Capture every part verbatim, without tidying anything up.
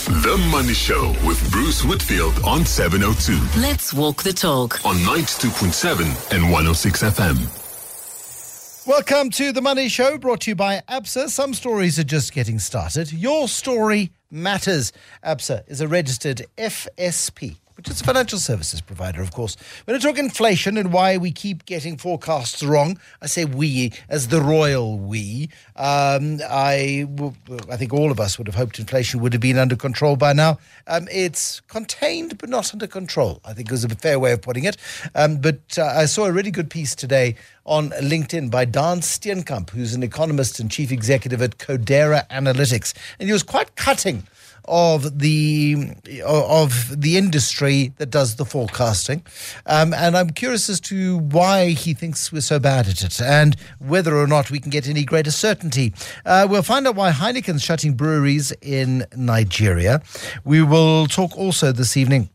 The Money Show with Bruce Whitfield on seven oh two. Let's walk the talk. On ninety-two point seven and one oh six F M. Welcome to The Money Show, brought to you by ABSA. Some stories are just getting started. Your story matters. ABSA is a registered F S P, which is a financial services provider, of course. When I talk inflation and why we keep getting forecasts wrong, I say we as the royal we. Um, I, I think all of us would have hoped inflation would have been under control by now. Um, it's contained but not under control, I think is a fair way of putting it. Um, but uh, I saw a really good piece today on LinkedIn by Dan Steenkamp, who's an economist and chief executive at Codera Analytics. And he was quite cutting of the of the industry that does the forecasting. Um, and I'm curious as to why he thinks we're so bad at it and whether or not we can get any greater certainty. Uh, we'll find out why Heineken's shutting breweries in Nigeria. We will talk also this evening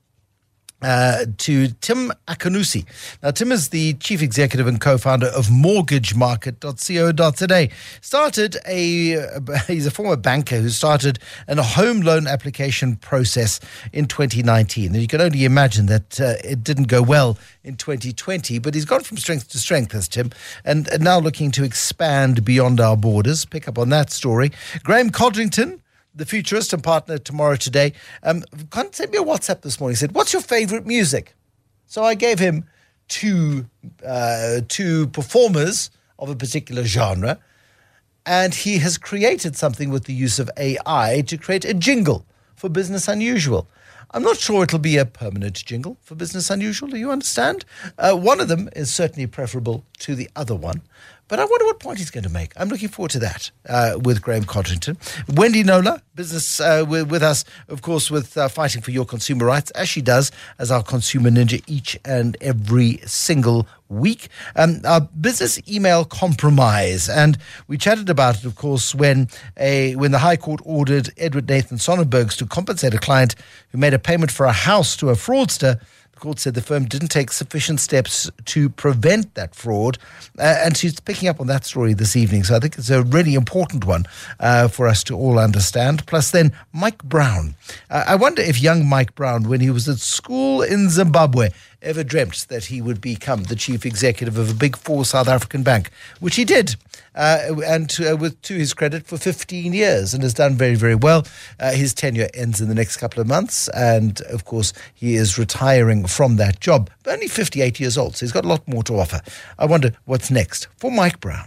Uh, to Tim Akanusi. Now, Tim is the chief executive and co-founder of mortgage market dot co dot za. Started a, he's a former banker who started a home loan application process in twenty nineteen. And you can only imagine that uh, it didn't go well in twenty twenty, but he's gone from strength to strength, as Tim, and, and now looking to expand beyond our borders. Pick up on that story. Graham Codrington, the futurist and partner Tomorrow Today, um, sent me a WhatsApp this morning. He said, what's your favorite music? So I gave him two, uh, two performers of a particular genre, and he has created something with the use of A I to create a jingle for Business Unusual. I'm not sure it'll be a permanent jingle for Business Unusual, do you understand? Uh, one of them is certainly preferable to the other one, but I wonder what point he's going to make. I'm looking forward to that uh, with Graham Codrington. Wendy Nola, business uh, with, with us, of course, with uh, Fighting for Your Consumer Rights, as she does as our consumer ninja each and every single week. Um, our business email compromise, and we chatted about it, of course, when a when the High Court ordered Edward Nathan Sonnenbergs to compensate a client who made a payment for a house to a fraudster. The court said the firm didn't take sufficient steps to prevent that fraud, uh, and she's picking up on that story this evening. So I think it's a really important one uh, for us to all understand. Plus then, Mike Brown. Uh, I wonder if young Mike Brown, when he was at school in Zimbabwe, ever dreamt that he would become the chief executive of a big four South African bank, which he did, uh, and to, uh, with to his credit, for fifteen years, and has done very, very well. Uh, his tenure ends in the next couple of months, and of course, he is retiring from that job, but only fifty-eight years old, so he's got a lot more to offer. I wonder what's next for Mike Brown.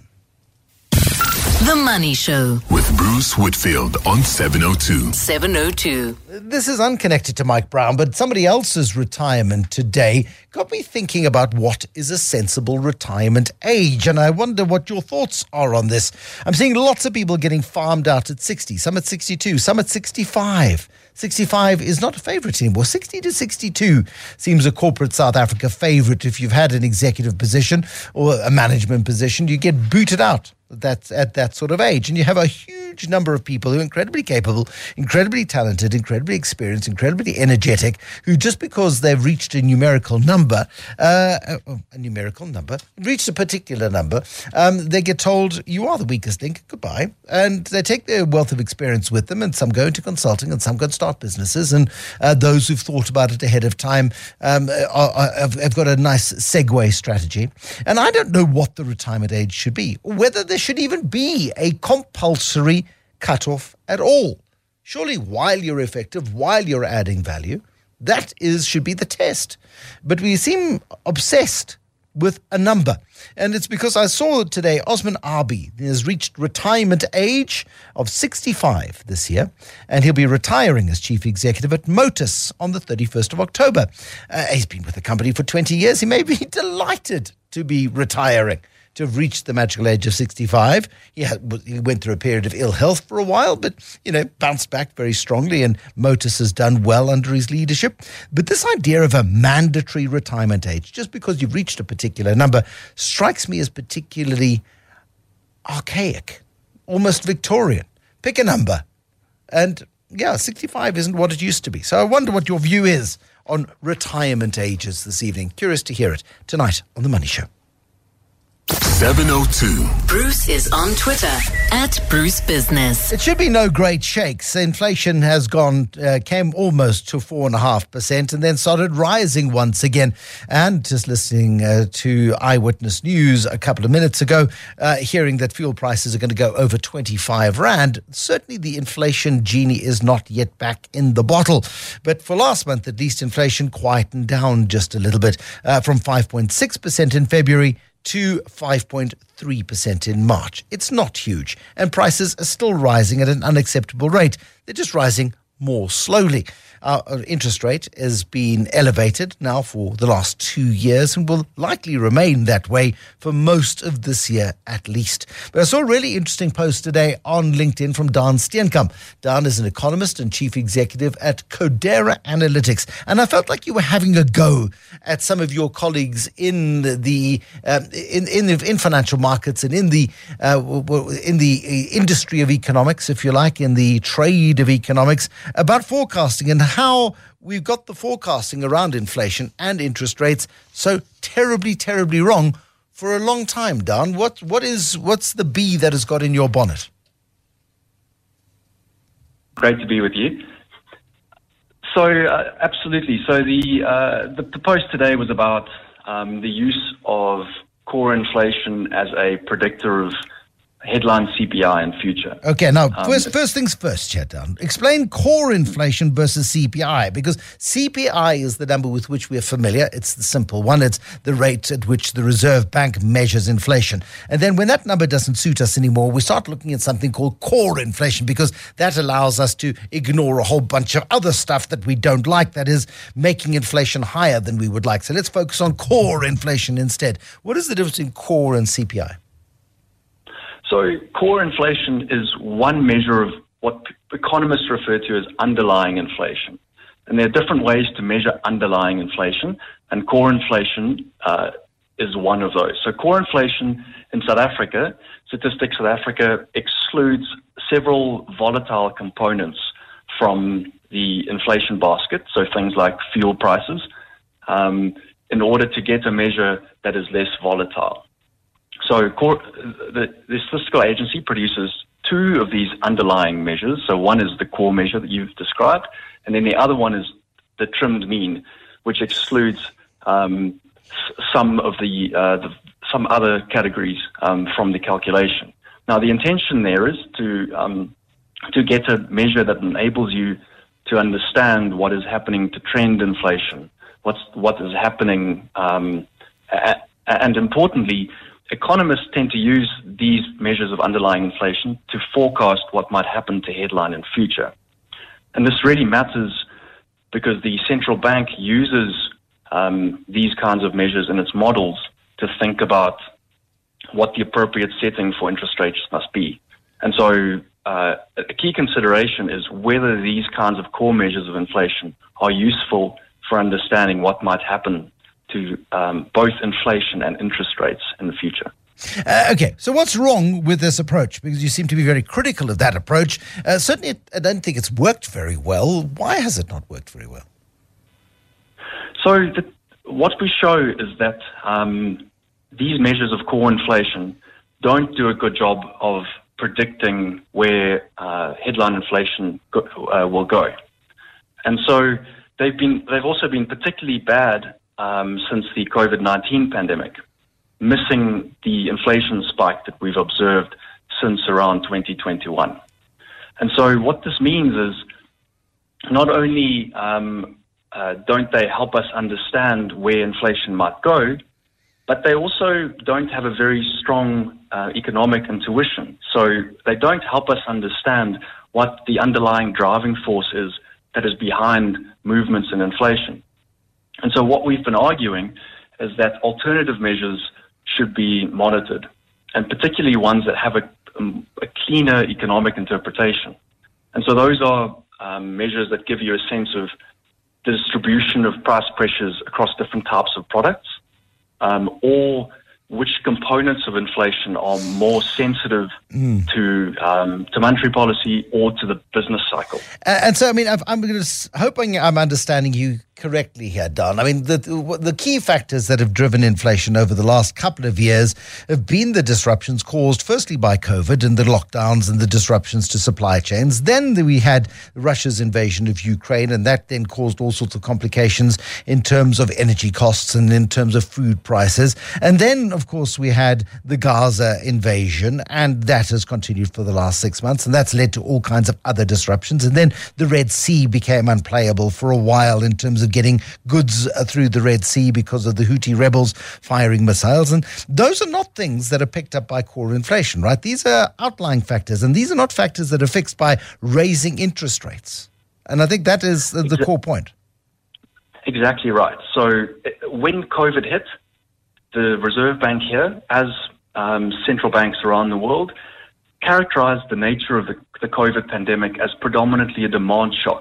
The Money Show with Bruce Whitfield on seven oh two. seven oh two. This is unconnected to Mike Brown, but somebody else's retirement today got me thinking about what is a sensible retirement age, and I wonder what your thoughts are on this. I'm seeing lots of people getting farmed out at sixty, some at sixty-two, some at sixty-five. sixty-five is not a favourite anymore. sixty to sixty-two seems a corporate South Africa favourite. If you've had an executive position or a management position, you get booted out That's at that sort of age. And you have a huge number of people who are incredibly capable, incredibly talented, incredibly experienced, incredibly energetic, who just because they've reached a numerical number, uh, a numerical number, reached a particular number, um, they get told, you are the weakest link, goodbye. And they take their wealth of experience with them, and some go into consulting and some go and start businesses. And uh, those who've thought about it ahead of time um, are, are, have, have got a nice segue strategy. And I don't know what the retirement age should be, or whether there should even be a compulsory cutoff at all. Surely while you're effective, while you're adding value, that is should be the test. But we seem obsessed with a number. And it's because I saw today Osman Arbi has reached retirement age of sixty-five this year, and he'll be retiring as chief executive at Motus on the thirty-first of October. Uh, he's been with the company for twenty years. He may be delighted to be retiring, to have reached the magical age of sixty-five. He, had, he went through a period of ill health for a while, but, you know, bounced back very strongly, and Motus has done well under his leadership. But this idea of a mandatory retirement age, just because you've reached a particular number, strikes me as particularly archaic, almost Victorian. Pick a number. And, yeah, sixty-five isn't what it used to be. So I wonder what your view is on retirement ages this evening. Curious to hear it tonight on The Money Show. seven oh two. Bruce is on Twitter at Bruce Business. It should be no great shakes. Inflation has gone, uh, came almost to four and a half percent and then started rising once again. And just listening uh, to Eyewitness News a couple of minutes ago, uh, hearing that fuel prices are going to go over twenty-five rand, certainly the inflation genie is not yet back in the bottle. But for last month, at least, inflation quietened down just a little bit uh, from five point six percent in February to five point three percent in March. It's not huge, and prices are still rising at an unacceptable rate. They're just rising more slowly. Our interest rate has been elevated now for the last two years and will likely remain that way for most of this year at least. But I saw a really interesting post today on LinkedIn from Daan Steenkamp. Daan is an economist and chief executive at Codera Analytics. And I felt like you were having a go at some of your colleagues in the uh, in in, the, in financial markets and in the uh, in the industry of economics, if you like, in the trade of economics, about forecasting and how we've got the forecasting around inflation and interest rates so terribly, terribly wrong for a long time. Daan, what what is what's the bee that has got in your bonnet? Great to be with you. So, uh, absolutely. So the, uh, the the post today was about um, the use of core inflation as a predictor of headline C P I in future. Okay, now, Um, first, first things first, Chetan. Explain core inflation versus C P I, because C P I is the number with which we are familiar. It's the simple one. It's the rate at which the Reserve Bank measures inflation. And then when that number doesn't suit us anymore, we start looking at something called core inflation, because that allows us to ignore a whole bunch of other stuff that we don't like, that is making inflation higher than we would like. So let's focus on core inflation instead. What is the difference between core and C P I? So core inflation is one measure of what economists refer to as underlying inflation. And there are different ways to measure underlying inflation, and core inflation uh, is one of those. So core inflation in South Africa, Statistics South Africa excludes several volatile components from the inflation basket, so things like fuel prices, um, in order to get a measure that is less volatile. So core, the, the statistical agency produces two of these underlying measures. So one is the core measure that you've described, and then the other one is the trimmed mean, which excludes um, s- some of the, uh, the some other categories um, from the calculation. Now, the intention there is to um, to get a measure that enables you to understand what is happening to trend inflation, what's what is happening, um, a- and importantly, economists tend to use these measures of underlying inflation to forecast what might happen to headline in future. And this really matters because the central bank uses um, these kinds of measures in its models to think about what the appropriate setting for interest rates must be. And so uh, a key consideration is whether these kinds of core measures of inflation are useful for understanding what might happen to um, both inflation and interest rates in the future. Uh, okay, so what's wrong with this approach? Because you seem to be very critical of that approach. Uh, certainly, it, I don't think it's worked very well. Why has it not worked very well? So the, what we show is that um, these measures of core inflation don't do a good job of predicting where uh, headline inflation go, uh, will go. And so they've been they've also been particularly bad Um, since the COVID nineteen pandemic, missing the inflation spike that we've observed since around twenty twenty-one. And so what this means is not only um, uh, don't they help us understand where inflation might go, but they also don't have a very strong uh, economic intuition. So they don't help us understand what the underlying driving force is that is behind movements in inflation. And so what we've been arguing is that alternative measures should be monitored, and particularly ones that have a, um, a cleaner economic interpretation. And so those are um, measures that give you a sense of the distribution of price pressures across different types of products, um, or which components of inflation are more sensitive mm. to um, to monetary policy or to the business cycle. And, and so, I mean, I've, I'm going to, hoping I'm understanding you correctly here, Don. I mean, the, the key factors that have driven inflation over the last couple of years have been the disruptions caused firstly by COVID and the lockdowns and the disruptions to supply chains. Then we had Russia's invasion of Ukraine, and that then caused all sorts of complications in terms of energy costs and in terms of food prices. And then, of course, we had the Gaza invasion, and that has continued for the last six months, and that's led to all kinds of other disruptions. And then the Red Sea became unplayable for a while in terms of getting goods through the Red Sea because of the Houthi rebels firing missiles. And those are not things that are picked up by core inflation, right? These are outlying factors, and these are not factors that are fixed by raising interest rates. And I think that is the Exa- core point. Exactly right. So when COVID hit, the Reserve Bank here, as um, central banks around the world, characterized the nature of the, the COVID pandemic as predominantly a demand shock.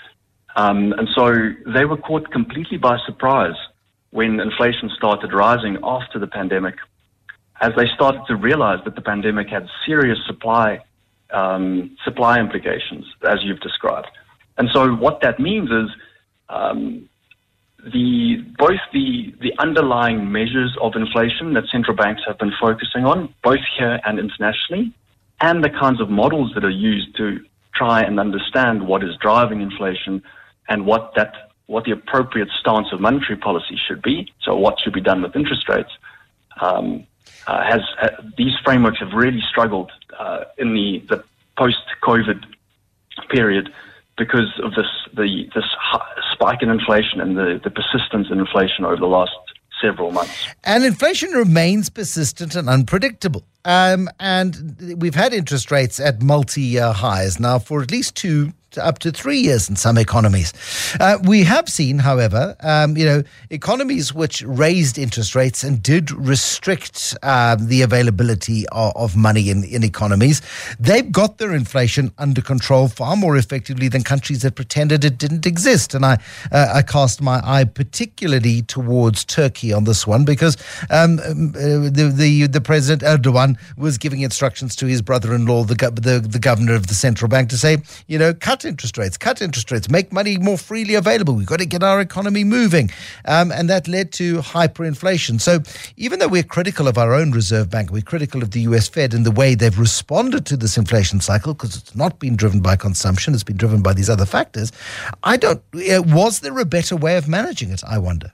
Um, and so they were caught completely by surprise when inflation started rising after the pandemic, as they started to realize that the pandemic had serious supply um, supply implications, as you've described. And so what that means is um, the both the, the underlying measures of inflation that central banks have been focusing on, both here and internationally, and the kinds of models that are used to try and understand what is driving inflation and what that what the appropriate stance of monetary policy should be, so what should be done with interest rates, um, uh, has uh, these frameworks have really struggled uh, in the, the post-COVID period because of this the this spike in inflation and the, the persistence in inflation over the last several months. And inflation remains persistent and unpredictable. Um, and we've had interest rates at multi-year highs now for at least two to up to three years in some economies. Uh, we have seen, however, um, you know, economies which raised interest rates and did restrict uh, the availability of, of money in, in economies. They've got their inflation under control far more effectively than countries that pretended it didn't exist. And I, uh, I cast my eye particularly towards Turkey on this one because um, uh, the, the the President Erdogan was giving instructions to his brother-in-law, the, the the governor of the central bank, to say, you know, cut interest rates, cut interest rates, make money more freely available. We've got to get our economy moving. Um, and that led to hyperinflation. So even though we're critical of our own Reserve Bank, we're critical of the U S Fed and the way they've responded to this inflation cycle, because it's not been driven by consumption, it's been driven by these other factors. I don't, uh, was there a better way of managing it, I wonder?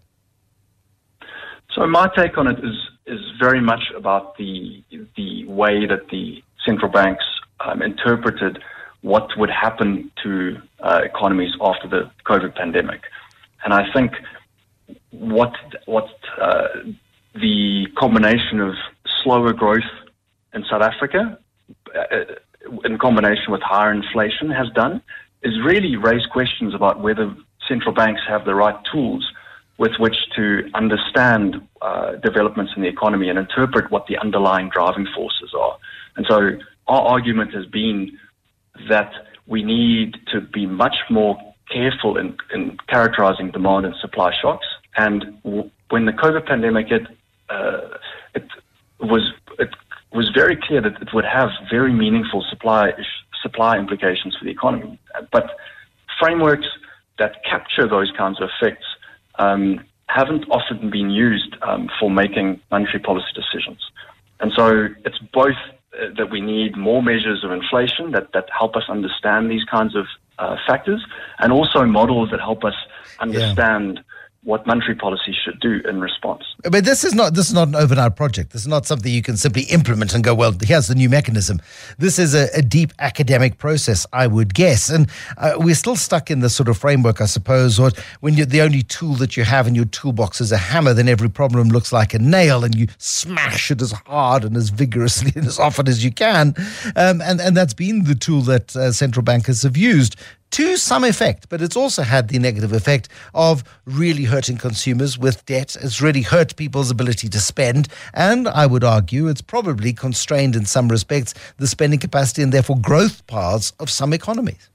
So my take on it is is very much about the the way that the central banks um, interpreted what would happen to uh, economies after the COVID pandemic. And I think what what uh, the combination of slower growth in South Africa uh, in combination with higher inflation has done is really raise questions about whether central banks have the right tools with which to understand uh, developments in the economy and interpret what the underlying driving forces are. And so our argument has been that we need to be much more careful in, in characterizing demand and supply shocks. And w- when the COVID pandemic hit, uh, it was it was very clear that it would have very meaningful supply supply implications for the economy. But frameworks that capture those kinds of effects Um, haven't often been used um, for making monetary policy decisions. And so it's both uh, that we need more measures of inflation that, that help us understand these kinds of uh, factors, and also models that help us understand yeah. what monetary policy should do in response. But this is not this is not an overnight project. This is not something you can simply implement and go, well, here's the new mechanism. This is a, a deep academic process, I would guess. And uh, we're still stuck in this sort of framework, I suppose, or when you're the only tool that you have in your toolbox is a hammer, then every problem looks like a nail and you smash it as hard and as vigorously and as often as you can. Um, and, and that's been the tool that uh, central bankers have used to some effect, but it's also had the negative effect of really hurting consumers with debt. It's really hurt people's ability to spend, and I would argue it's probably constrained in some respects the spending capacity and therefore growth paths of some economies.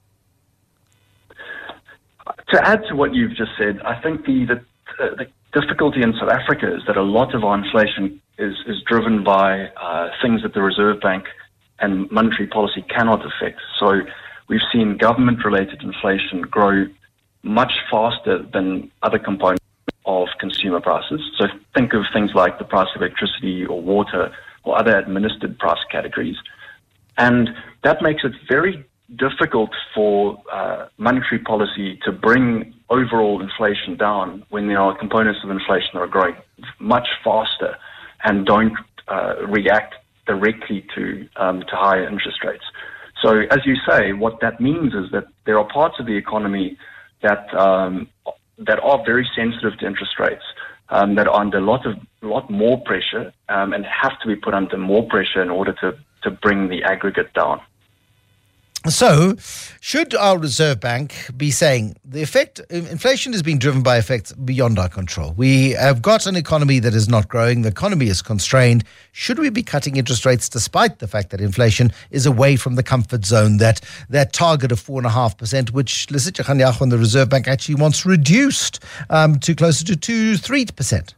To add to what you've just said, I think the the, uh, the difficulty in South Africa is that a lot of our inflation is, is driven by uh, things that the Reserve Bank and monetary policy cannot affect. So we've seen government-related inflation grow much faster than other components of consumer prices. So think of things like the price of electricity or water or other administered price categories. And that makes it very difficult for uh, monetary policy to bring overall inflation down when there are components of inflation that are growing much faster and don't uh, react directly to um, to higher interest rates. So, as you say, what that means is that there are parts of the economy that um, that are very sensitive to interest rates, um, that are under a lot of lot more pressure, um, and have to be put under more pressure in order to to bring the aggregate down. So, should our Reserve Bank be saying the effect, inflation is being driven by effects beyond our control? We have got an economy that is not growing. The economy is constrained. Should we be cutting interest rates despite the fact that inflation is away from the comfort zone, that that target of four point five percent, which Lesitsha Kganyago and the Reserve Bank actually wants reduced um, to closer to two to three percent?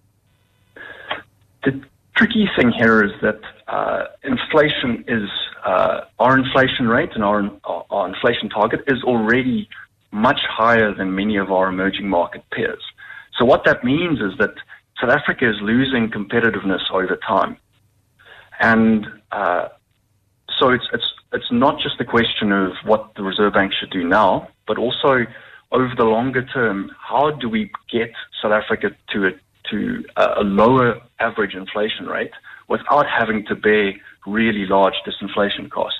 The tricky thing here is that uh, inflation is uh, our inflation rate and our, our inflation target is already much higher than many of our emerging market peers. So what that means is that South Africa is losing competitiveness over time, and uh, so it's it's it's not just a question of what the Reserve Bank should do now, but also over the longer term, how do we get South Africa to a to a lower average inflation rate without having to bear really large disinflation costs.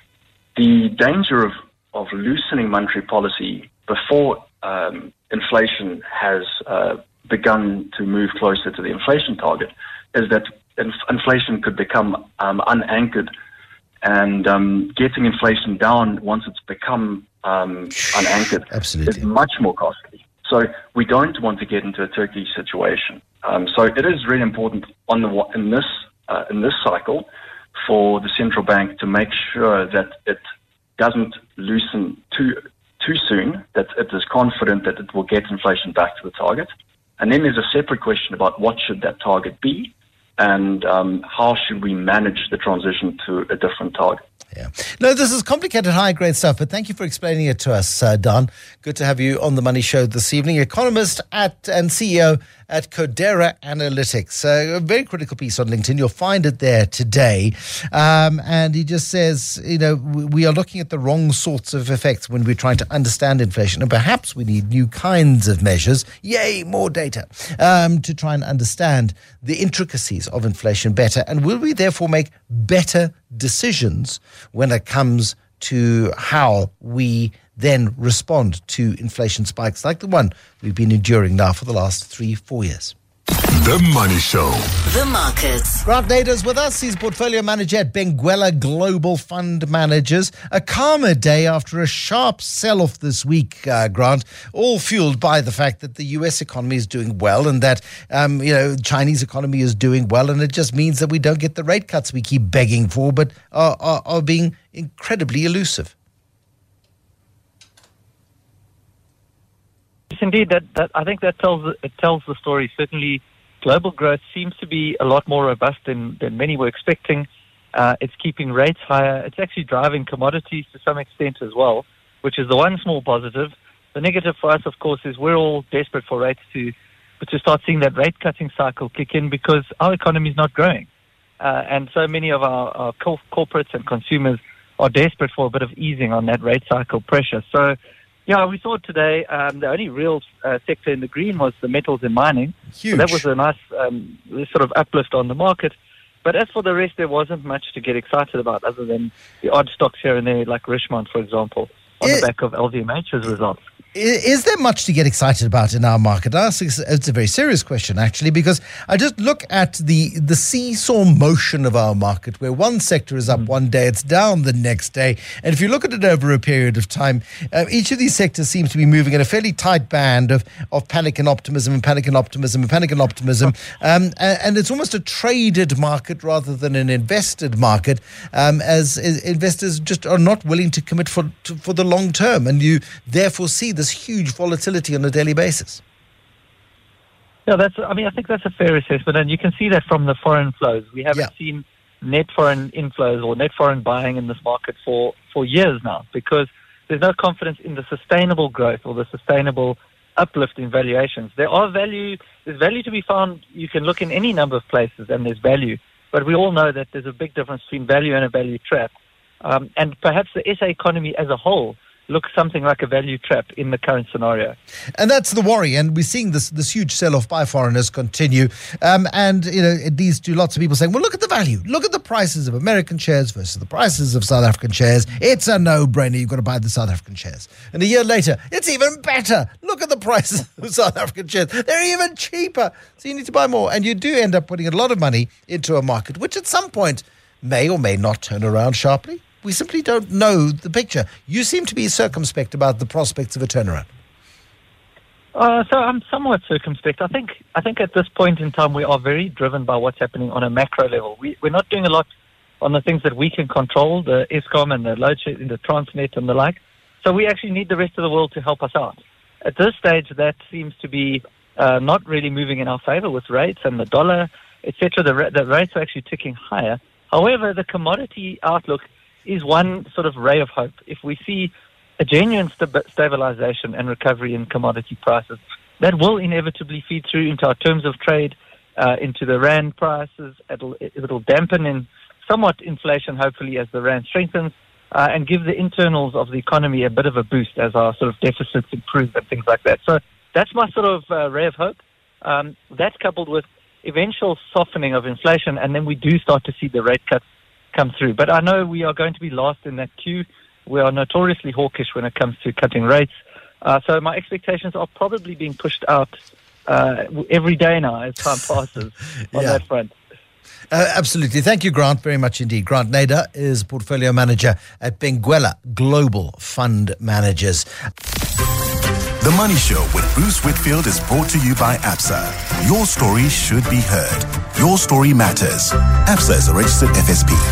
The danger of, of loosening monetary policy before um, inflation has uh, begun to move closer to the inflation target is that inf- inflation could become um, unanchored, and um, getting inflation down once it's become um, unanchored Absolutely. is much more costly. So we don't want to get into a Turkey situation. Um, so it is really important on the in this uh, in this cycle for the central bank to make sure that it doesn't loosen too too soon, that it is confident that it will get inflation back to the target. And then there's a separate question about what should that target be, and um, how should we manage the transition to a different target. Yeah. No, this is complicated, high-grade stuff, but thank you for explaining it to us, uh, Don. Good to have you on The Money Show this evening. Economist at and C E O at Codera Analytics. Uh, a very critical piece on LinkedIn. You'll find it there today. Um, and he just says, you know, we are looking at the wrong sorts of effects when we're trying to understand inflation. And perhaps we need new kinds of measures, yay, more data, um, to try and understand the intricacies of inflation better. And will we therefore make better decisions when it comes to how we then respond to inflation spikes like the one we've been enduring now for the last three, four years? The Money Show. The Markets. Grant Nader's with us. He's portfolio manager at Benguela Global Fund Managers. A calmer day after a sharp sell-off this week, uh, Grant, all fueled by the fact that the U S economy is doing well and that, um, you know, Chinese economy is doing well, and it just means that we don't get the rate cuts we keep begging for, but are, are, are being incredibly elusive. Indeed, that, that I think that tells it tells the story. Certainly, global growth seems to be a lot more robust than, than many were expecting. Uh, it's keeping rates higher. It's actually driving commodities to some extent as well, which is the one small positive. The negative for us, of course, is we're all desperate for rates to to start seeing that rate cutting cycle kick in because our economy is not growing, uh, and so many of our, our co- corporates and consumers are desperate for a bit of easing on that rate cycle pressure. So. Yeah, we saw today um, the only real uh, sector in the green was the metals and mining. Huge. So that was a nice um, sort of uplift on the market. But as for the rest, there wasn't much to get excited about other than the odd stocks here and there, like Richemont, for example, on It- the back of L V M H's results. Is there much to get excited about in our market? It's a very serious question, actually, because I just look at the, the seesaw motion of our market, where one sector is up one day, it's down the next day. And if you look at it over a period of time, uh, each of these sectors seems to be moving in a fairly tight band of, of panic and optimism and panic and optimism and panic and optimism. Um, and, and it's almost a traded market rather than an invested market, um, as, as investors just are not willing to commit for, to, for the long term. And you therefore see the this huge volatility on a daily basis. Yeah, that's. I mean, I think that's a fair assessment, and you can see that from the foreign flows. We haven't Yeah. seen net foreign inflows or net foreign buying in this market for, for years now, because there's no confidence in the sustainable growth or the sustainable uplift in valuations. There are value. There's value to be found. You can look in any number of places, and there's value. But we all know that there's a big difference between value and a value trap. Um, and perhaps the S A economy as a whole looks something like a value trap in the current scenario. And that's the worry. And we're seeing this this huge sell-off by foreigners continue. Um, and, you know, it leads to lots of people saying, well, look at the value. Look at the prices of American shares versus the prices of South African shares. It's a no-brainer. You've got to buy the South African shares. And a year later, it's even better. Look at the prices of South African shares. They're even cheaper. So you need to buy more. And you do end up putting a lot of money into a market, which at some point may or may not turn around sharply. We simply don't know the picture. You seem to be circumspect about the prospects of a turnaround. Uh, so I'm somewhat circumspect. I think I think at this point in time we are very driven by what's happening on a macro level. We, we're not doing a lot on the things that we can control, the Eskom and the load shedding, the Transnet and the like. So we actually need the rest of the world to help us out. At this stage, that seems to be uh, not really moving in our favor with rates and the dollar, et cetera. The, ra- the rates are actually ticking higher. However, the commodity outlook is one sort of ray of hope. If we see a genuine st- stabilization and recovery in commodity prices, that will inevitably feed through into our terms of trade, uh, into the rand prices. It'll, it'll dampen in somewhat inflation, hopefully, as the rand strengthens, uh, and give the internals of the economy a bit of a boost as our sort of deficits improve and things like that. So that's my sort of uh, ray of hope. Um, that's coupled with eventual softening of inflation, and then we do start to see the rate cuts come through. But I know we are going to be last in that queue. We are notoriously hawkish when it comes to cutting rates. Uh, so my expectations are probably being pushed out uh, every day now as time passes on Yeah. that front. Uh, absolutely. Thank you, Grant, very much indeed. Grant Nader is portfolio manager at Benguela Global Fund Managers. The Money Show with Bruce Whitfield is brought to you by ABSA. Your story should be heard. Your story matters. ABSA is a registered F S P.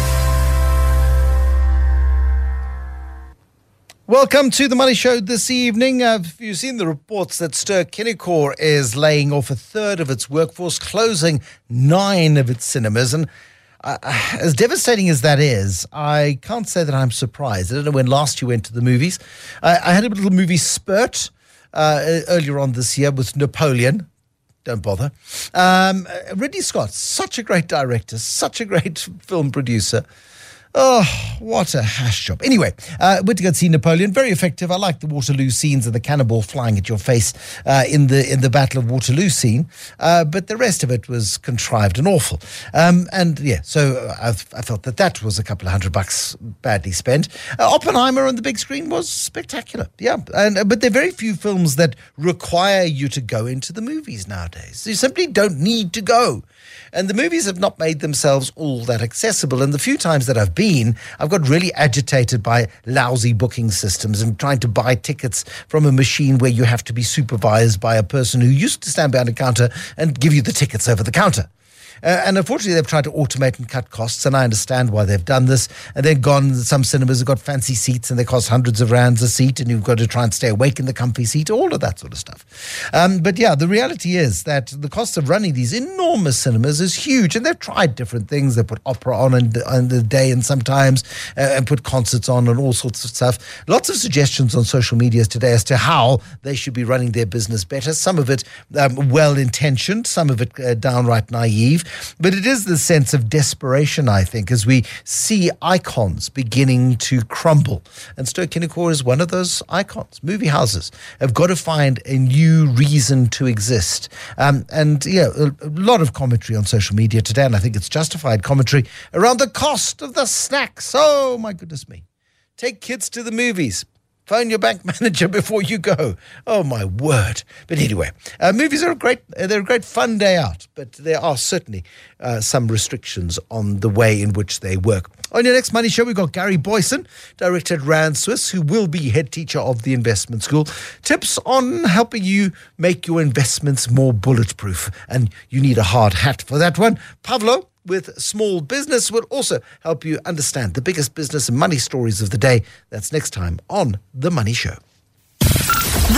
Welcome to the Money Show this evening. Uh, have you seen the reports that Ster-Kinekor is laying off a third of its workforce, closing nine of its cinemas? And uh, as devastating as that is, I can't say that I'm surprised. I don't know when last you went to the movies. I, I had a little movie spurt uh, earlier on this year with Napoleon. Don't bother. Um, Ridley Scott, such a great director, such a great film producer. Oh, what a hash job. Anyway, uh, went to go see Napoleon. Very effective. I like the Waterloo scenes and the cannonball flying at your face uh, in the in the Battle of Waterloo scene. Uh, but the rest of it was contrived and awful. Um, and yeah, so I, I felt that that was a couple of hundred bucks badly spent. Uh, Oppenheimer on the big screen was spectacular. Yeah, and but there are very few films that require you to go into the movies nowadays. You simply don't need to go. And the movies have not made themselves all that accessible. And the few times that I've been, I've got really agitated by lousy booking systems and trying to buy tickets from a machine where you have to be supervised by a person who used to stand behind a counter and give you the tickets over the counter. Uh, and unfortunately, they've tried to automate and cut costs, and I understand why they've done this. And they've gone, some cinemas have got fancy seats, and they cost hundreds of rands a seat, and you've got to try and stay awake in the comfy seat, all of that sort of stuff. Um, but yeah, the reality is that the cost of running these enormous cinemas is huge, and they've tried different things. They put opera on in, in the day, and sometimes uh, and put concerts on and all sorts of stuff. Lots of suggestions on social media today as to how they should be running their business better. Some of it um, well-intentioned, some of it uh, downright naive. But it is the sense of desperation, I think, as we see icons beginning to crumble. And Ster-Kinekor is one of those icons. Movie houses have got to find a new reason to exist. Um, and, yeah, a, a lot of commentary on social media today, and I think it's justified commentary around the cost of the snacks. Oh, my goodness me. Take kids to the movies. Phone your bank manager before you go. Oh, my word. But anyway, uh, movies are a great, uh, they're a great fun day out, but there are certainly uh, some restrictions on the way in which they work. On your next Money Show, we've got Gary Boyson, director at Rand Swiss, who will be head teacher of the investment school. Tips on helping you make your investments more bulletproof. And you need a hard hat for that one. Pavlo with Small Business will also help you understand the biggest business and money stories of the day. That's next time on The Money Show.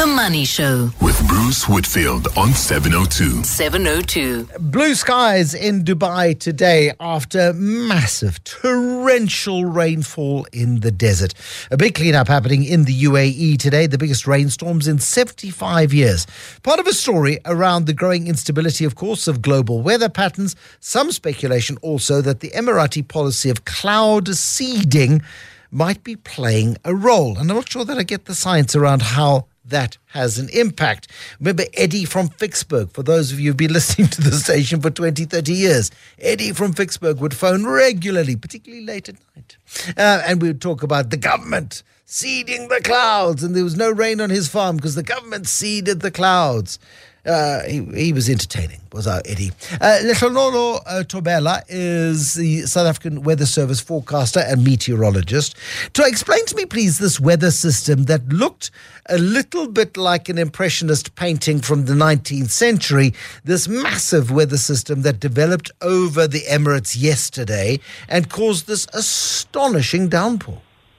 The Money Show. With Bruce Whitfield on seven oh two. seven oh two. Blue skies in Dubai today after massive torrential rainfall in the desert. A big cleanup happening in the U A E today, the biggest rainstorms in seventy-five years. Part of a story around the growing instability, of course, of global weather patterns. Some speculation also that the Emirati policy of cloud seeding might be playing a role. And I'm not sure that I get the science around how that has an impact. Remember Eddie from Vicksburg, for those of you who've been listening to the station for twenty, thirty years. Eddie from Vicksburg would phone regularly, particularly late at night. Uh, and we would talk about the government seeding the clouds, and there was no rain on his farm because the government seeded the clouds. Uh, he, he was entertaining, was our Eddie. Uh, Letlololo uh, Tobela is the South African Weather Service forecaster and meteorologist. To explain to me, please, this weather system that looked a little bit like an impressionist painting from the nineteenth century, this massive weather system that developed over the Emirates yesterday and caused this astonishing downpour.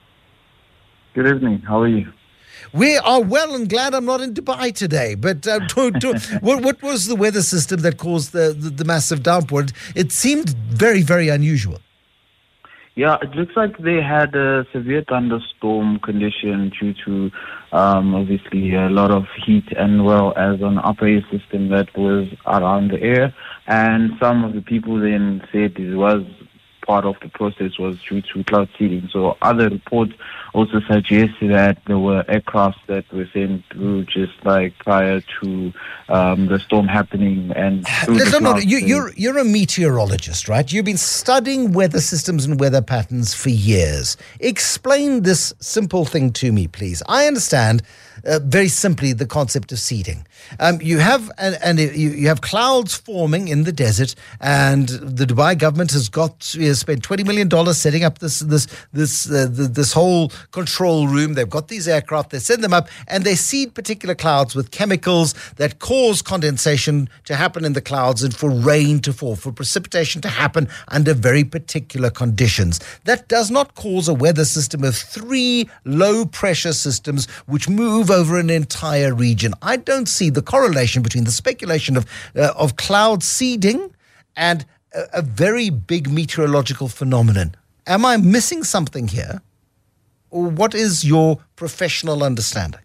Good evening. How are you? We are well and glad I'm not in Dubai today. But uh, to, to, what, what was the weather system that caused the, the, the massive downpour? It seemed very, very unusual. Yeah, it looks like they had a severe thunderstorm condition due to um, obviously a lot of heat and well as an upper air system that was around the air. And some of the people then said it was part of the process was due to cloud seeding. So other reports also suggest that there were aircrafts that were sent through just like prior to um, the storm happening. And no, no, no, you, you're you're a meteorologist, right? You've been studying weather systems and weather patterns for years. Explain this simple thing to me, please. I understand uh, very simply the concept of seeding. Um, you have and, and you, you have clouds forming in the desert, and the Dubai government has got has spent twenty million dollars setting up this this this uh, the, this whole control room. They've got these aircraft. They send them up, and they seed particular clouds with chemicals that cause condensation to happen in the clouds and for rain to fall, for precipitation to happen under very particular conditions. That does not cause a weather system of three low pressure systems which move over an entire region. I don't see the correlation between the speculation of uh, of cloud seeding and a, a very big meteorological phenomenon. Am I missing something here? Or what is your professional understanding?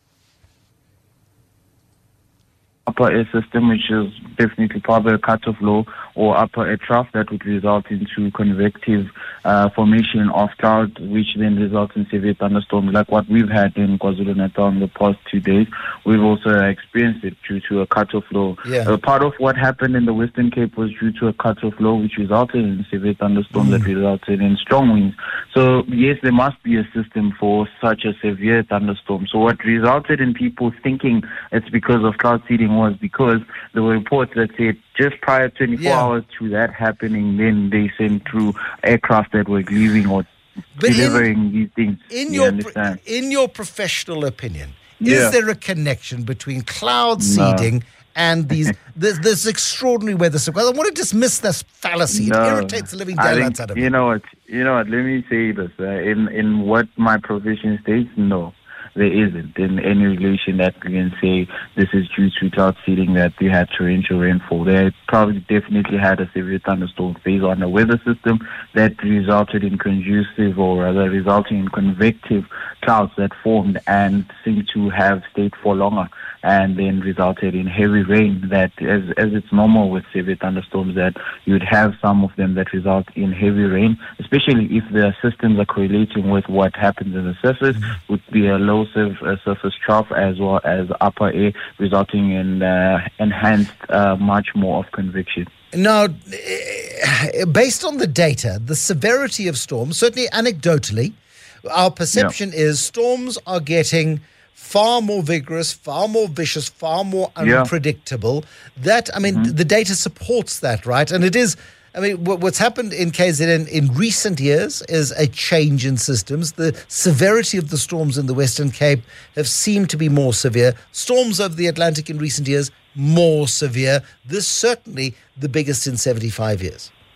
Upper air system, which is definitely probably a cut-off low or upper air trough that would result into convective uh, formation of clouds, which then results in severe thunderstorms like what we've had in KwaZulu-Natal in the past two days. We've also experienced it due to a cut-off low. Yeah. Uh, part of what happened in the Western Cape was due to a cut-off low, which resulted in severe thunderstorms mm. that resulted in strong winds. So, yes, there must be a system for such a severe thunderstorm. So what resulted in people thinking it's because of cloud seeding was because there were reports that said just prior to twenty-four yeah. hours to that happening, then they sent through aircraft that were leaving or but delivering in, these things. In you your understand? in your professional opinion, yeah. is there a connection between cloud seeding no. and these this, this extraordinary weather system? I want to dismiss this fallacy. No. It irritates the living daylights out of me. You know what? You know what? Let me say this. Uh, in in what my profession states, no. There isn't in any relation that we can say this is due to cloud seeding that we had torrential rainfall. They probably definitely had a severe thunderstorm phase on the weather system that resulted in conducive or rather resulting in convective clouds that formed and seemed to have stayed for longer and then resulted in heavy rain that as as it's normal with severe thunderstorms that you'd have some of them that result in heavy rain, especially if the systems are correlating with what happens in the surface, mm-hmm. would be a low uh, surface trough as well as upper air, resulting in uh, enhanced uh, much more of convection. Now, based on the data, the severity of storms, certainly anecdotally, our perception yeah. is storms are getting far more vigorous, far more vicious, far more unpredictable. Yeah. That, I mean, mm-hmm. the data supports that, right? And it is, I mean, what's happened in K Z N in recent years is a change in systems. The severity of the storms in the Western Cape have seemed to be more severe. Storms over the Atlantic in recent years, more severe. This certainly the biggest in seventy-five years.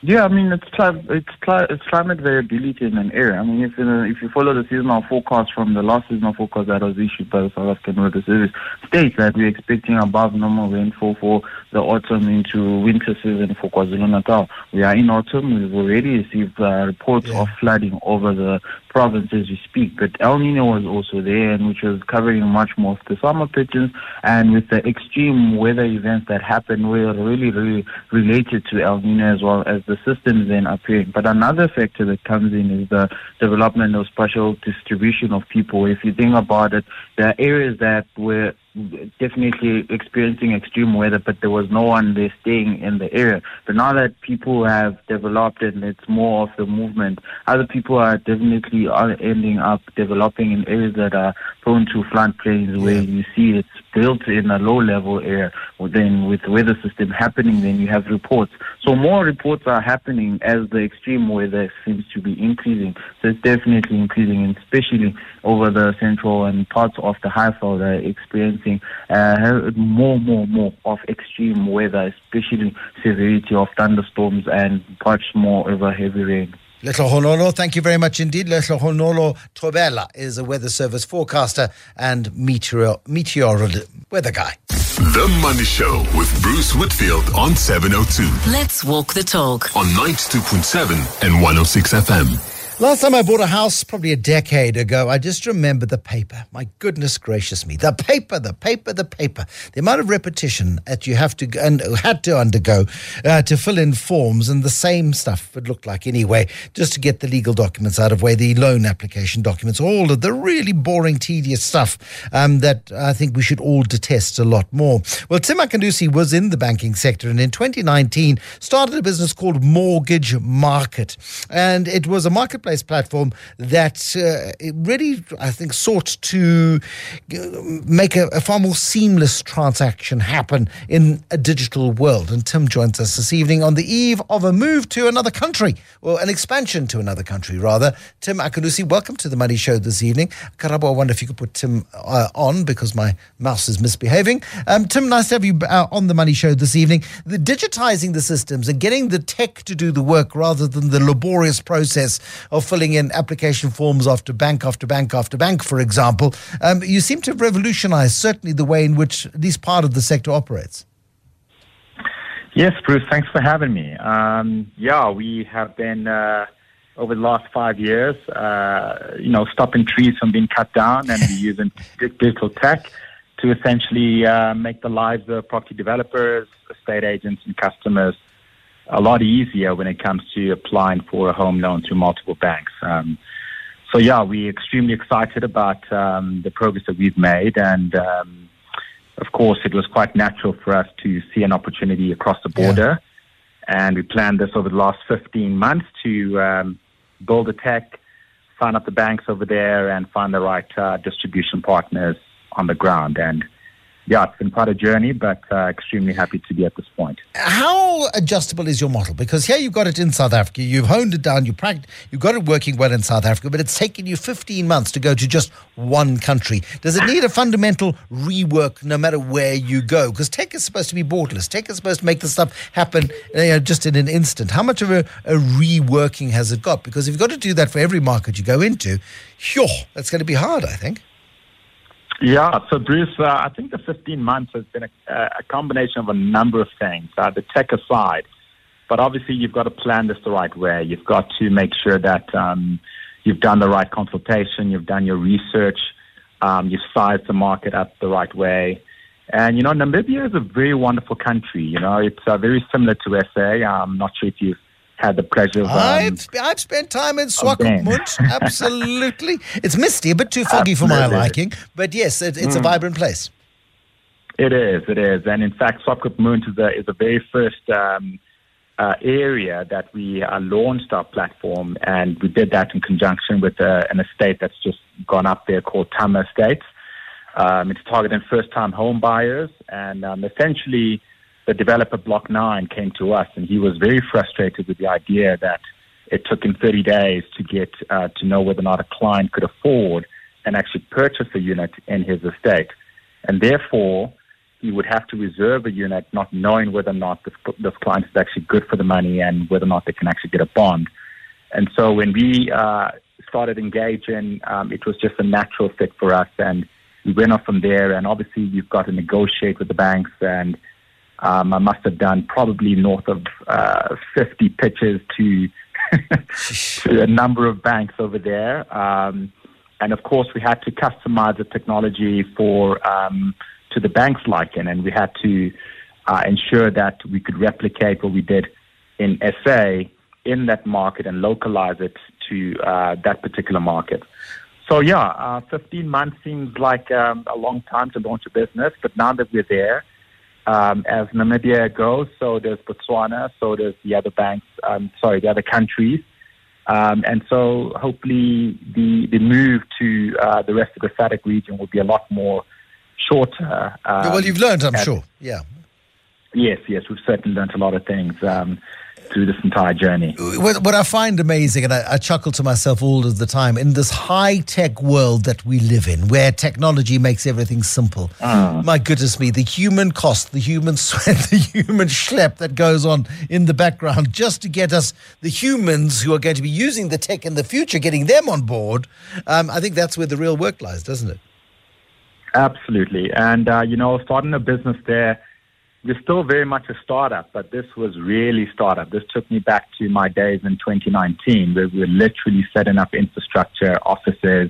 Yeah, I mean, it's cli- it's cli- it's climate variability in an area. I mean, if uh, if you follow the seasonal forecast from the last seasonal forecast that was issued by the South African Weather Service, states that we're expecting above normal rainfall for the autumn into winter season for KwaZulu-Natal. We are in autumn. We've already received uh, reports yeah. of flooding over the province as we speak. But El Nino was also there, and which was covering much more of the summer patterns. And with the extreme weather events that happened, were really, really related to El Nino as well as the systems then appearing. But another factor that comes in is the development of spatial distribution of people. If you think about it, there are areas that were definitely experiencing extreme weather, but there was no one there staying in the area. But now that people have developed it and it's more of the movement, other people are definitely are ending up developing in areas that are prone to floodplains, where you see it's built in a low-level area. Then with the weather system happening, then you have reports. So more reports are happening as the extreme weather seems to be increasing. So it's definitely increasing, and especially over the central and parts of the Highveld are experiencing uh, more, more, more of extreme weather, especially severity of thunderstorms and much more over heavy rain. Lehlohonolo, thank you very much indeed. Lehlohonolo Thobela is a weather service forecaster and meteor, meteor weather guy. The Money Show with Bruce Whitfield on seven oh two. Let's walk the talk on ninety-two point seven and one oh six F M. Last time I bought a house, probably a decade ago, I just remember the paper. My goodness gracious me. The paper, the paper, the paper. The amount of repetition that you have to and had to undergo uh, to fill in forms, and the same stuff it looked like anyway, just to get the legal documents out of the way, the loan application documents, all of the really boring, tedious stuff um, that I think we should all detest a lot more. Well, Tim Akandusi was in the banking sector, and in twenty nineteen started a business called Mortgage Market. And it was a marketplace platform that uh, it really, I think, sought to make a, a far more seamless transaction happen in a digital world. And Tim joins us this evening on the eve of a move to another country, or an expansion to another country, rather. Tim Akandusi, welcome to the Money Show this evening. Karabo, I wonder if you could put Tim uh, on, because my mouse is misbehaving. Um, Tim, nice to have you uh, on the Money Show this evening. The digitizing the systems and getting the tech to do the work rather than the laborious process of filling in application forms after bank after bank after bank, for example. Um, you seem to have revolutionized certainly the way in which this part of the sector operates. Yes, Bruce, thanks for having me. Um, yeah, we have been, uh, over the last five years, uh, you know, stopping trees from being cut down, and we're using digital tech to essentially uh, make the lives of property developers, estate agents, and customers a lot easier when it comes to applying for a home loan through multiple banks. Um, so, yeah, we're extremely excited about um, the progress that we've made. And, um, of course, it was quite natural for us to see an opportunity across the border. Yeah. And we planned this over the last fifteen months to um, build the tech, sign up the banks over there, and find the right uh, distribution partners on the ground. And yeah, it's been quite a journey, but uh, extremely happy to be at this point. How adjustable is your model? Because here you've got it in South Africa, you've honed it down, you practiced, you've got it working well in South Africa, but it's taken you fifteen months to go to just one country. Does it need a fundamental rework no matter where you go? Because tech is supposed to be borderless. Tech is supposed to make the stuff happen you know, just in an instant. How much of a, a reworking has it got? Because if you've got to do that for every market you go into, phew, that's going to be hard, I think. Yeah, so Bruce, uh, I think the fifteen months has been a, a combination of a number of things, uh, the tech aside. But obviously, you've got to plan this the right way. You've got to make sure that um, you've done the right consultation, you've done your research, um, you've sized the market up the right way. And, you know, Namibia is a very wonderful country. You know, it's uh, very similar to S A. I'm not sure if you've had the pleasure of... Um, I've, I've spent time in Swakopmund, absolutely. It's misty, a bit too foggy absolutely. for my liking, but yes, it, it's mm. a vibrant place. It is, it is. And in fact, Swakopmund is, is the very first um, uh, area that we uh, launched our platform, and we did that in conjunction with uh, an estate that's just gone up there called Tama Estates. Um, it's targeting first-time home buyers, and um, essentially... the developer Block nine came to us, and he was very frustrated with the idea that it took him thirty days to get uh, to know whether or not a client could afford and actually purchase a unit in his estate. And therefore, he would have to reserve a unit, not knowing whether or not this, this client is actually good for the money and whether or not they can actually get a bond. And so when we uh, started engaging, um, it was just a natural fit for us, and we went off from there. And obviously, you've got to negotiate with the banks, and um, I must have done probably north of uh, fifty pitches to, to a number of banks over there. Um, and of course, we had to customize the technology for um, to the bank's liking, and we had to uh, ensure that we could replicate what we did in S A in that market and localize it to uh, that particular market. So yeah, uh, fifteen months seems like um, a long time to launch a business, but now that we're there, um, as Namibia goes, so there's Botswana, so there's the other banks, um, sorry, the other countries. Um, and so hopefully the, the move to uh, the rest of the S A D C region will be a lot more shorter. Um, well, you've learned, I'm sure. Yeah. Yes, yes, we've certainly learned a lot of things um, through this entire journey. What, what I find amazing, and I, I chuckle to myself all of the time, in this high-tech world that we live in, where technology makes everything simple, mm. my goodness me, the human cost, the human sweat, the human schlep that goes on in the background just to get us, the humans who are going to be using the tech in the future, getting them on board, um, I think that's where the real work lies, doesn't it? Absolutely. And, uh, you know, starting a business there, we're still very much a startup, but this was really startup. This took me back to my days in twenty nineteen, where we were literally setting up infrastructure, offices,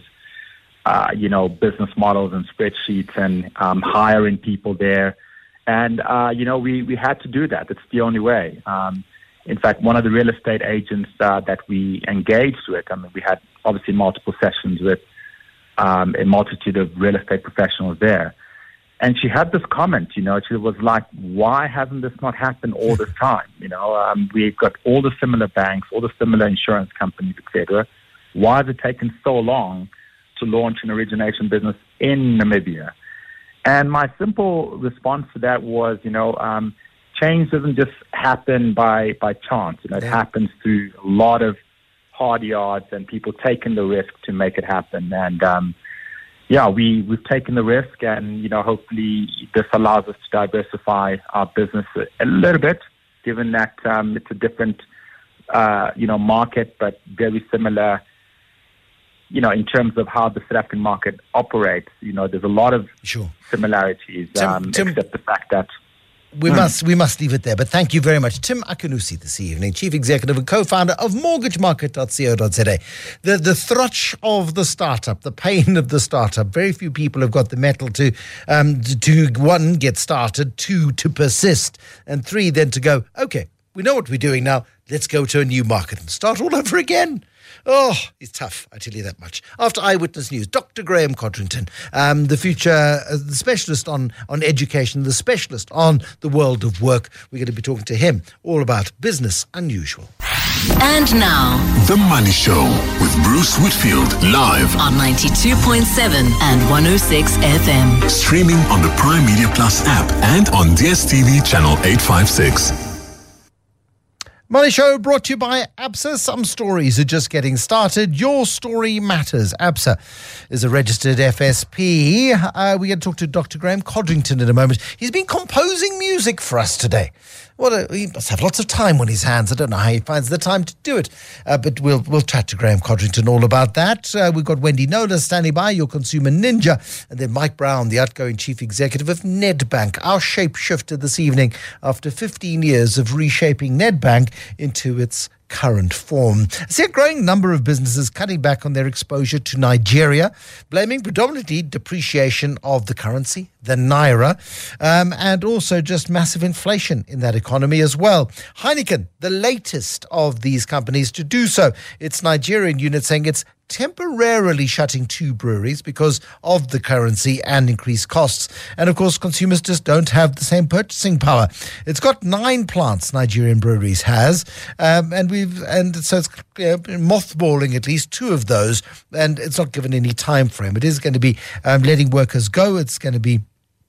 uh, you know, business models and spreadsheets, and um, hiring people there. And, uh, you know, we, we had to do that. It's the only way. Um, in fact, one of the real estate agents uh, that we engaged with, I mean, we had obviously multiple sessions with um, a multitude of real estate professionals there. And she had this comment, you know, she was like, why hasn't this not happened all this time? You know, um, we've got all the similar banks, all the similar insurance companies, et cetera. Why has it taken so long to launch an origination business in Namibia? And my simple response to that was, you know, um, change doesn't just happen by, by chance. You know, it happens through a lot of hard yards and people taking the risk to make it happen. And, um, yeah, we, we've taken the risk, and, you know, hopefully this allows us to diversify our business a, a little bit, given that um, it's a different, uh, you know, market, but very similar, you know, in terms of how the South African market operates. You know, there's a lot of sure. similarities, Tim, um, Tim, except the fact that We mm. must we must leave it there, but thank you very much. Tim Akanusi this evening, Chief Executive and Co-founder of mortgage market dot co dot za. The, the throtch of the startup, the pain of the startup. Very few people have got the mettle to, um, to, to, one, get started, two, to persist, and three, then to go, okay, we know what we're doing now, let's go to a new market and start all over again. Oh, it's tough, I tell you that much. After Eyewitness News, Doctor Graham Codrington, um, the future uh, the specialist on, on education, the specialist on the world of work. We're going to be talking to him all about business unusual. And now, The Money Show with Bruce Whitfield, live on ninety-two point seven and one oh six F M. streaming on the Prime Media Plus app and on D S T V channel eight fifty-six. Money Show brought to you by ABSA. Some stories are just getting started. Your story matters. ABSA is a registered F S P. Uh, we're going to talk to Doctor Graham Codrington in a moment. He's been composing music for us today. What a, he must have lots of time on his hands. I don't know how he finds the time to do it. Uh, but we'll we'll chat to Graham Codrington all about that. Uh, we've got Wendy Nola standing by, your consumer ninja. And then Mike Brown, the outgoing chief executive of Nedbank, our shapeshifter this evening after fifteen years of reshaping Nedbank into its current form. I see a growing number of businesses cutting back on their exposure to Nigeria, blaming predominantly depreciation of the currency, the Naira, um, and also just massive inflation in that economy as well. Heineken, the latest of these companies to do so. Its Nigerian unit saying it's temporarily shutting two breweries because of the currency and increased costs. And of course, consumers just don't have the same purchasing power. It's got nine plants, Nigerian Breweries has, um, and we've and so it's you know, mothballing at least two of those, and it's not given any time frame. It is going to be um, letting workers go. It's going to be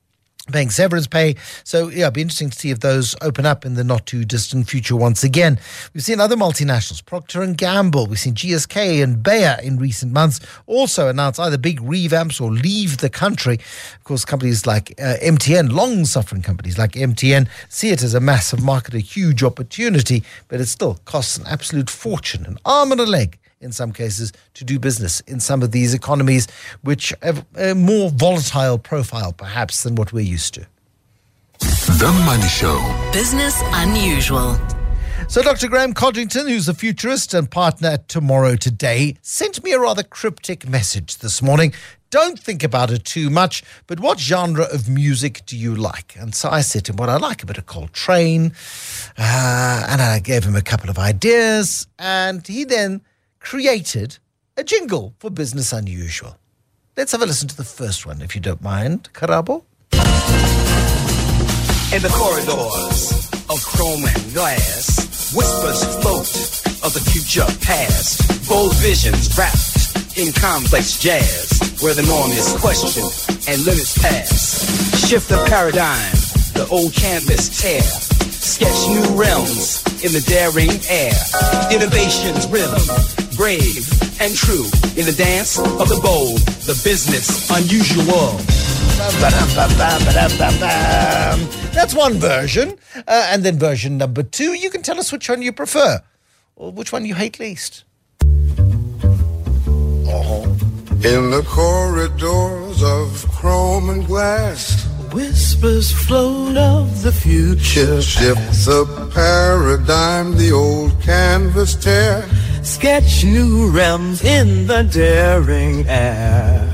paying severance pay. So, yeah, it'll be interesting to see if those open up in the not-too-distant future once again. We've seen other multinationals, Procter and Gamble. We've seen G S K and Bayer in recent months also announce either big revamps or leave the country. Of course, companies like uh, M T N, long-suffering companies like M T N, see it as a massive market, a huge opportunity, but it still costs an absolute fortune, an arm and a leg in some cases, to do business in some of these economies, which have a more volatile profile, perhaps, than what we're used to. The Money Show. Business Unusual. So Doctor Graham Codrington, who's a futurist and partner at Tomorrow Today, sent me a rather cryptic message this morning. Don't think about it too much, but what genre of music do you like? And so I said to him, well, I like a bit of Coltrane, uh, and I gave him a couple of ideas, and he then created a jingle for Business Unusual. Let's have a listen to the first one, if you don't mind, Karabo. In the corridors of chrome and glass, whispers float of the future past, bold visions wrapped in complex jazz, where the norm is questioned and limits pass. Shift the paradigm, the old canvas tear, sketch new realms in the daring air. Innovation's rhythm, brave and true, in the dance of the bold, the business unusual. That's one version. Uh, and then version number two, you can tell us which one you prefer or which one you hate least. Oh. In the corridors of chrome and glass, Whispers float of the future. Shift the paradigm, the old canvas tear. Sketch new realms in the daring air.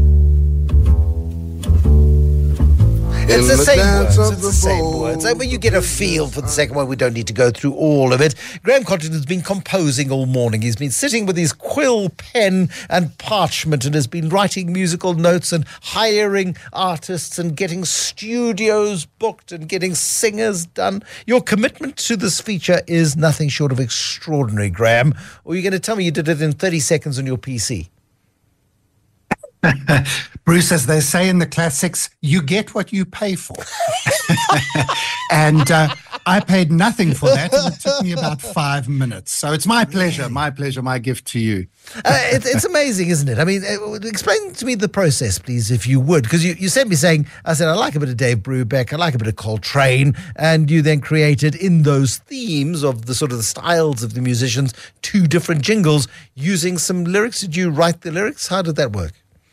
It's the, the same dance words. of It's the the same bold. words. And when you get a feel for the second one, we don't need to go through all of it. Graham Codrington's been composing all morning. He's been sitting with his quill pen and parchment and has been writing musical notes and hiring artists and getting studios booked and getting singers done. Your commitment to this feature is nothing short of extraordinary, Graham. Or are you going to tell me you did it in thirty seconds on your P C? Bruce, as they say in the classics, you get what you pay for. and uh, I paid nothing for that, and it took me about five minutes. So it's my pleasure, my pleasure, my gift to you. uh, it, it's amazing, isn't it? I mean, uh, explain to me the process, please, if you would. Because you, you sent me saying, I said, I like a bit of Dave Brubeck, I like a bit of Coltrane, and you then created in those themes of the sort of the styles of the musicians, two different jingles using some lyrics. Did you write the lyrics? How did that work?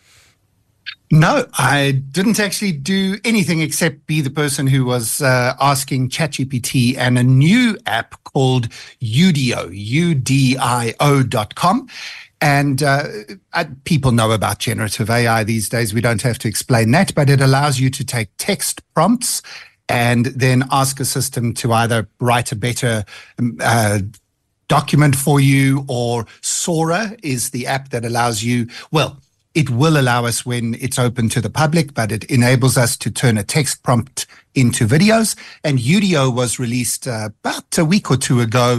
No, I didn't actually do anything except be the person who was uh, asking ChatGPT and a new app called Udio, U D I O dot com. And uh, I, people know about generative A I these days. We don't have to explain that, but it allows you to take text prompts and then ask a system to either write a better uh, document for you, or Sora is the app that allows you, well, it will allow us when it's open to the public, but it enables us to turn a text prompt into videos. And Udio was released uh, about a week or two ago.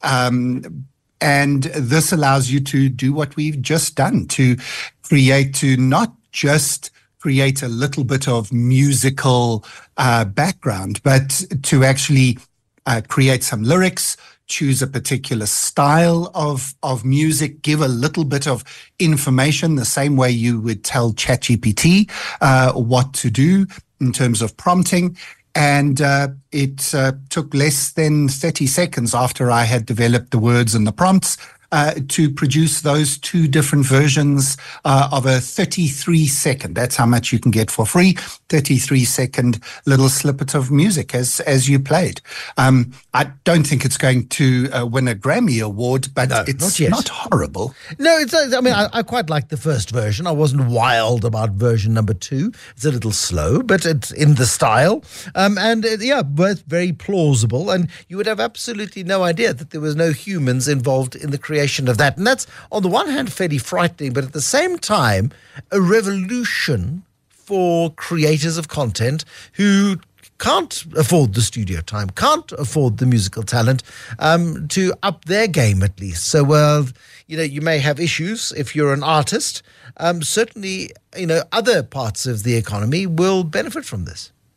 Um, and this allows you to do what we've just done, to create, to not just create a little bit of musical uh, background, but to actually uh, create some lyrics, choose a particular style of, of music, give a little bit of information, the same way you would tell ChatGPT uh, what to do in terms of prompting. And uh, it uh, took less than thirty seconds after I had developed the words and the prompts uh, to produce those two different versions uh, of a thirty-three second. That's how much you can get for free. thirty-three second little snippet of music as as you played. Um, I don't think it's going to uh, win a Grammy Award, but No, it's not yet. not horrible. No, it's. I mean, I, I quite like the first version. I wasn't wild about version number two. It's a little slow, but it's in the style. Um, and uh, yeah, both very plausible. And you would have absolutely no idea that there was no humans involved in the creation of that. And that's, on the one hand, fairly frightening, but at the same time, a revolution for creators of content who can't afford the studio time, can't afford the musical talent, um, to up their game at least. So, well, you know, you may have issues if you're an artist. Um, certainly, you know, other parts of the economy will benefit from this.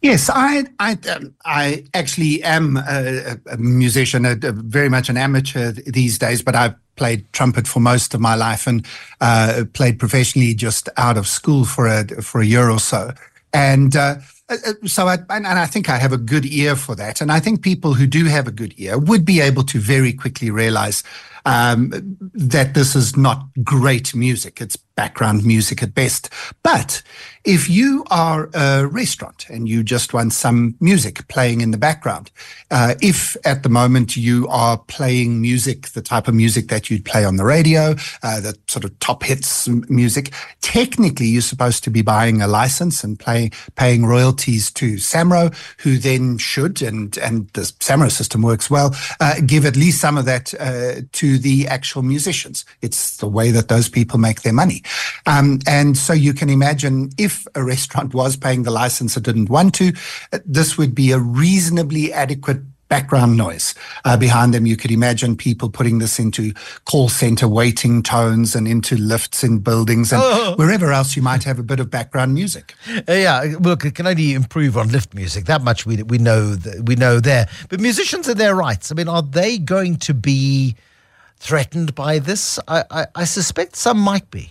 Yes, I I, um, I actually am a, a musician, a, a very much an amateur these days, but I've played trumpet for most of my life and uh, played professionally just out of school for a for a year or so. And uh, so I, and I think I have a good ear for that. And I think people who do have a good ear would be able to very quickly realize um, that this is not great music. It's background music at best. But if you are a restaurant and you just want some music playing in the background, uh, if at the moment you are playing music, the type of music that you'd play on the radio, uh, the sort of top hits music, technically you're supposed to be buying a license and play, paying royalties to SAMRO, who then should, and, and the SAMRO system works well, uh, give at least some of that uh, to the actual musicians. It's the way that those people make their money. Um, and so you can imagine if a restaurant was paying the license and didn't want to, this would be a reasonably adequate background noise uh, behind them. You could imagine people putting this into call center waiting tones and into lifts in buildings and oh. wherever else you might have a bit of background music. Uh, yeah, well, it can only improve on lift music. That much we we know th- we know there. But musicians and their rights, I mean, are they going to be threatened by this? I, I, I suspect some might be.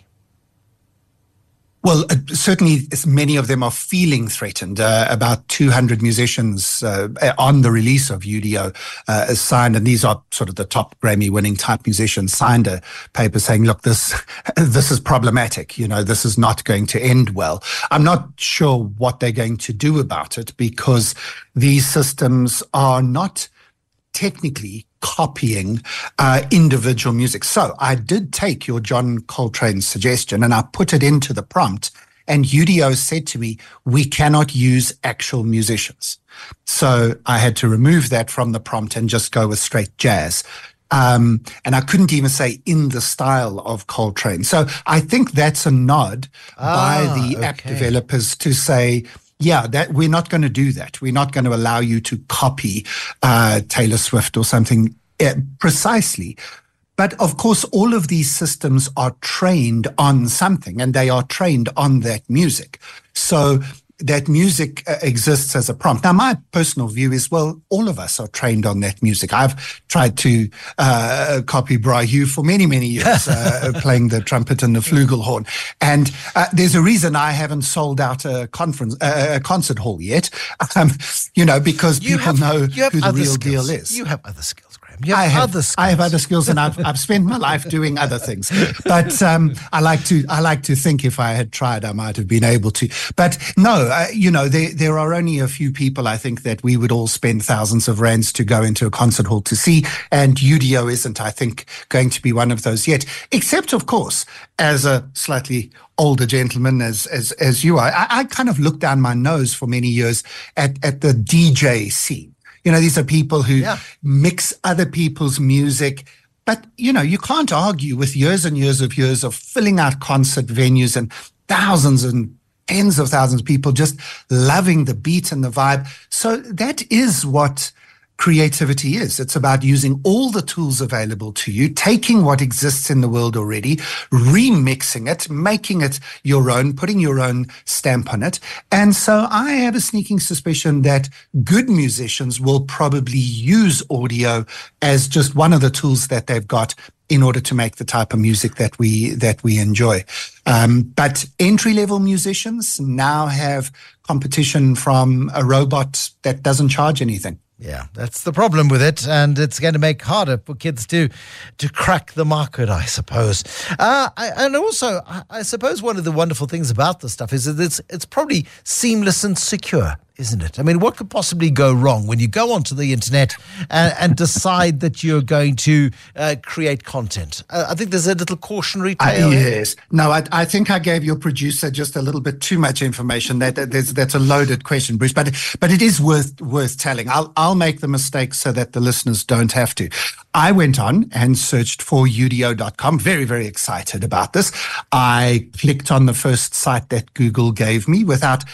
Well, uh, certainly many of them are feeling threatened. Uh, about two hundred musicians uh, on the release of U D O uh, signed, and these are sort of the top Grammy-winning type musicians, signed a paper saying, look, this this is problematic. You know, this is not going to end well. I'm not sure what they're going to do about it because these systems are not technically copying uh, individual music. So I did take your John Coltrane suggestion and I put it into the prompt, and U D O said to me, we cannot use actual musicians. So I had to remove that from the prompt and just go with straight jazz. Um, and I couldn't even say in the style of Coltrane. So I think that's a nod ah, by the okay. app developers to say, yeah, that we're not going to do that. We're not going to allow you to copy uh, Taylor Swift or something uh, precisely. But of course, all of these systems are trained on something, and they are trained on that music. So that music uh, exists as a prompt. Now, my personal view is, well, all of us are trained on that music. I've tried to uh, copy Bra Hugh for many, many years, uh, playing the trumpet and the flugelhorn. And uh, there's a reason I haven't sold out a conference, uh, a concert hall yet, um, you know, because you people have, know who the real skills. deal is. You have other skills. You have I have other skills. I have other skills, and I've I've spent my life doing other things. But um, I like to I like to think if I had tried, I might have been able to. But no, uh, you know, there there are only a few people I think that we would all spend thousands of rands to go into a concert hall to see, and U D O isn't, I think, going to be one of those yet. Except, of course, as a slightly older gentleman as as as you are, I, I kind of looked down my nose for many years at at the D J scene. You know, these are people who yeah. mix other people's music. But, you know, you can't argue with years and years of years of filling out concert venues and thousands and tens of thousands of people just loving the beat and the vibe. So that is what creativity is. It's about using all the tools available to you, taking what exists in the world already, remixing it, making it your own, putting your own stamp on it. And so I have a sneaking suspicion that good musicians will probably use audio as just one of the tools that they've got in order to make the type of music that we that we enjoy. Um, but entry-level musicians now have competition from a robot that doesn't charge anything. Yeah, that's the problem with it, and it's going to make harder for kids to to crack the market, I suppose. Uh, I, and also, I, I suppose one of the wonderful things about this stuff is that it's it's probably seamless and secure, isn't it? I mean, what could possibly go wrong when you go onto the internet and, and decide that you're going to uh, create content? Uh, I think there's a little cautionary tale. Uh, yes. No, I, I think I gave your producer just a little bit too much information. That, that that's, that's a loaded question, Bruce, but but it is worth worth telling. I'll I'll make the mistake so that the listeners don't have to. I went on and searched for U D O dot com. Very, very excited about this. I clicked on the first site that Google gave me without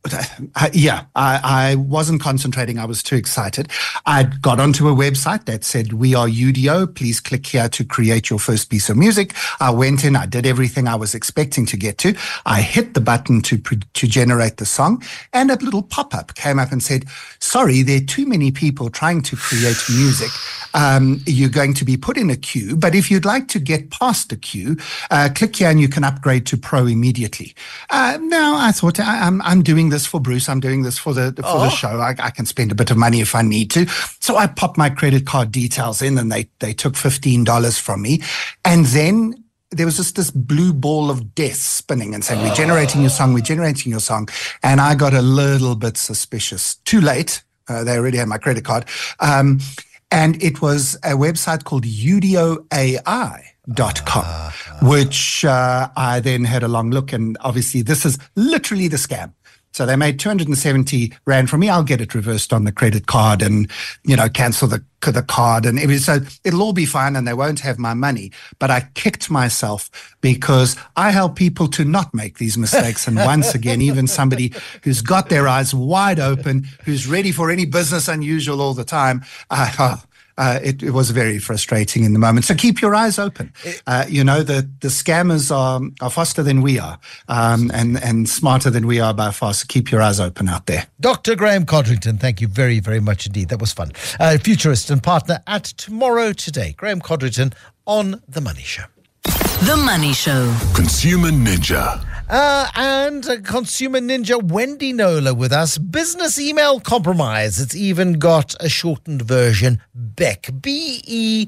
Uh, yeah, I, I wasn't concentrating. I was too excited. I got onto a website that said, "We are U D O. Please click here to create your first piece of music." I went in. I did everything I was expecting to get to. I hit the button to to generate the song, and a little pop-up came up and said, "Sorry, there are too many people trying to create music. Um, you're going to be put in a queue, but if you'd like to get past the queue, uh, click here and you can upgrade to Pro immediately." Uh, now, I thought, I, I'm, I'm doing this for Bruce. I'm doing this for the for oh. the show. I, I can spend a bit of money if I need to. So I popped my credit card details in, and they they took fifteen dollars from me. And then there was just this blue ball of death spinning and saying, "We're generating your song, we're generating your song." And I got a little bit suspicious. Too late. Uh, they already had my credit card. Um, and it was a website called U D O A I. Dot com, uh, uh, which uh, I then had a long look, and obviously this is literally the scam. So they made two hundred seventy rand from me. I'll get it reversed on the credit card and, you know, cancel the the card and everything. So it'll all be fine and they won't have my money. But I kicked myself because I help people to not make these mistakes. And once again, even somebody who's got their eyes wide open, who's ready for any business unusual all the time, uh, oh, Uh, it, it was very frustrating in the moment. So keep your eyes open. Uh, you know, the, the scammers are, are faster than we are um, and, and smarter than we are by far. So keep your eyes open out there. Doctor Graham Codrington, thank you very, very much indeed. That was fun. Uh, futurist and partner at Tomorrow Today. Graham Codrington on The Money Show. The Money Show. Consumer Ninja. Uh, and uh, consumer ninja Wendy Knowler with us. Business email compromise. It's even got a shortened version, B E C. B E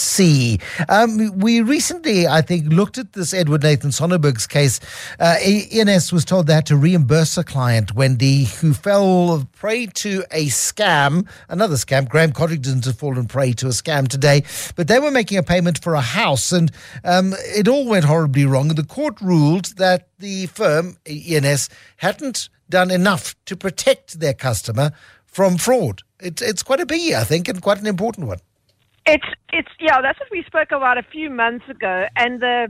C. Um, we recently, I think, looked at this Edward Nathan Sonneberg's case. Uh, E N S was told they had to reimburse a client, Wendy, who fell prey to a scam, another scam. Graham Codrington has fallen prey to a scam today, but they were making a payment for a house, and um, it all went horribly wrong. And the court ruled that the firm, E N S, hadn't done enough to protect their customer from fraud. It's it's quite a biggie, I think, and quite an important one. It's it's yeah, that's what we spoke about a few months ago, and the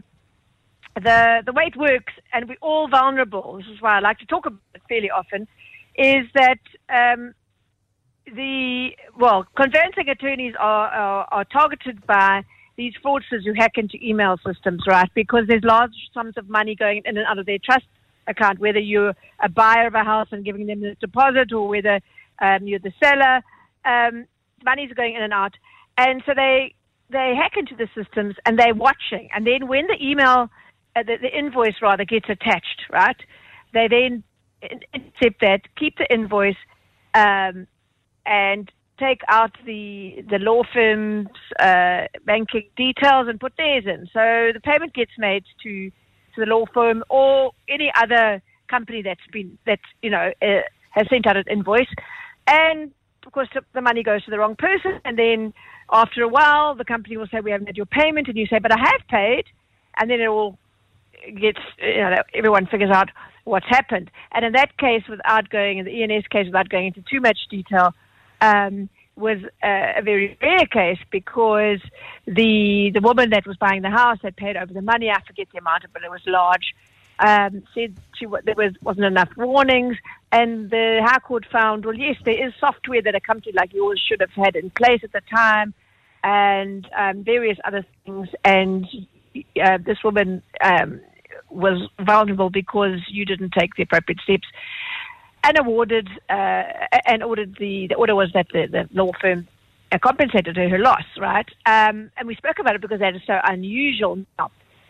the the way it works, and we're all vulnerable. This is why I like to talk about it fairly often. Is that um, the well, conveyancing attorneys are, are are targeted by these fraudsters who hack into email systems, right? Because there's large sums of money going in and out of their trust account, whether you're a buyer of a house and giving them the deposit, or whether um, you're the seller. Um, money's going in and out. And so they they hack into the systems and they're watching. And then when the email, uh, the, the invoice rather, gets attached, right, they then intercept that, keep the invoice, um, and take out the the law firm's uh, banking details and put theirs in. So the payment gets made to to the law firm or any other company that's been that you know uh, has sent out an invoice, and of course the money goes to the wrong person. And then after a while, the company will say, "We haven't had your payment," and you say, "But I have paid," and then it all gets you know everyone figures out what's happened. And in that case, without going in the E N S case, without going into too much detail. Um, was a, a very rare case because the the woman that was buying the house had paid over the money. I forget the amount, but it was large. Um, said she, there was, wasn't enough warnings, and the High Court found, well, yes, there is software that a company like yours should have had in place at the time, and um, various other things. And uh, this woman um, was vulnerable because you didn't take the appropriate steps. And awarded, uh, and ordered the, the order was that the, the law firm uh, compensated her her loss, right? Um, and we spoke about it because that is so unusual now.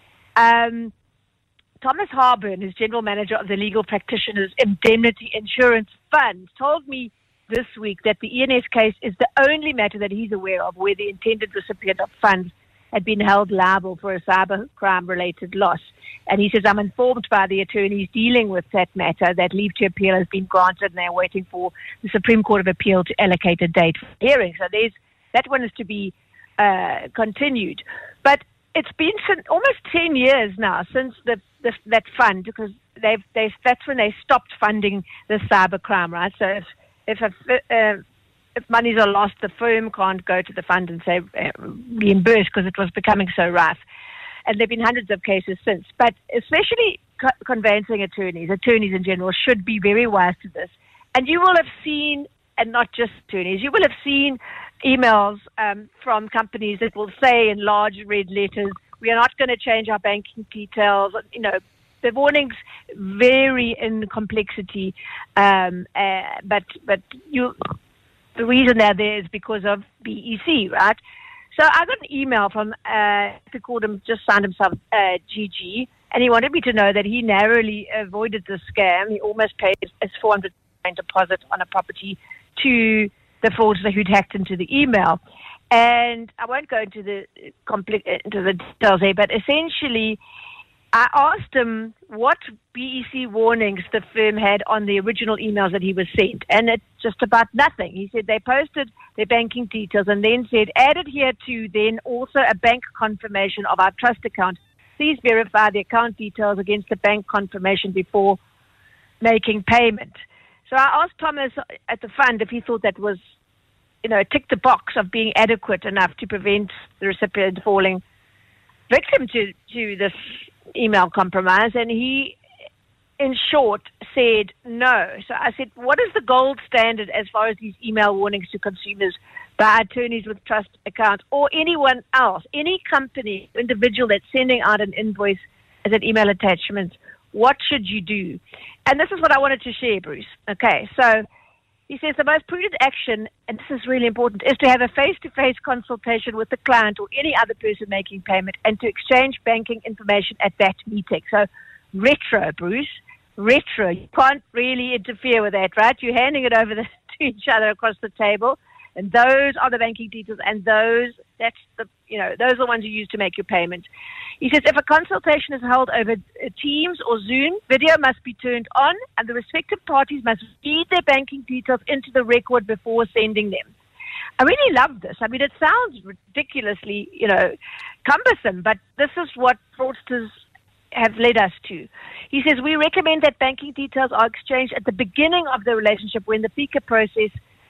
Um, Thomas Harburn, who's general manager of the Legal Practitioners Indemnity Insurance Fund, told me this week that the E N S case is the only matter that he's aware of where the intended recipient of funds had been held liable for a cyber crime-related loss. And he says, I'm informed by the attorneys dealing with that matter that leave to appeal has been granted and they're waiting for the Supreme Court of Appeal to allocate a date for hearing. So there's that one is to be uh, continued. But it's been since, almost ten years now since the, the that fund, because they've, they've that's when they stopped funding the cybercrime, right? So if if a, uh, if monies are lost, the firm can't go to the fund and say uh, reimburse because it was becoming so rife. And there have been hundreds of cases since. But especially co- conveyancing attorneys, attorneys in general, should be very wise to this. And you will have seen, and not just attorneys, you will have seen emails um, from companies that will say in large red letters, we are not going to change our banking details. You know, the warnings vary in complexity, um, uh, but but you, the reason they're there is because of B E C, right? So I got an email from, uh, he called him, just signed himself uh, G G, and he wanted me to know that he narrowly avoided the scam. He almost paid his four hundred dollars deposit on a property to the fraudster who'd hacked into the email. And I won't go into the compli- into the details here, but essentially I asked him what B E C warnings the firm had on the original emails that he was sent, and it's just about nothing. He said they posted their banking details and then said, added here to then also a bank confirmation of our trust account. Please verify the account details against the bank confirmation before making payment. So I asked Thomas at the fund if he thought that was, you know, tick the box of being adequate enough to prevent the recipient falling victim to, to this email compromise, and he, in short, said no. So I said, what is the gold standard as far as these email warnings to consumers by attorneys with trust accounts or anyone else, any company, individual that's sending out an invoice as an email attachment? What should you do? And this is what I wanted to share, Bruce. Okay, so he says the most prudent action, and this is really important, is to have a face-to-face consultation with the client or any other person making payment and to exchange banking information at that meeting. So retro, Bruce, retro. You can't really interfere with that, right? You're handing it over the, to each other across the table, and those are the banking details, and those, that's the, you know, those are the ones you use to make your payment. He says if a consultation is held over Teams or Zoom, video must be turned on and the respective parties must feed their banking details into the record before sending them. I really love this. I mean, it sounds ridiculously, you know, cumbersome, but this is what fraudsters have led us to. He says we recommend that banking details are exchanged at the beginning of the relationship when the F I C A process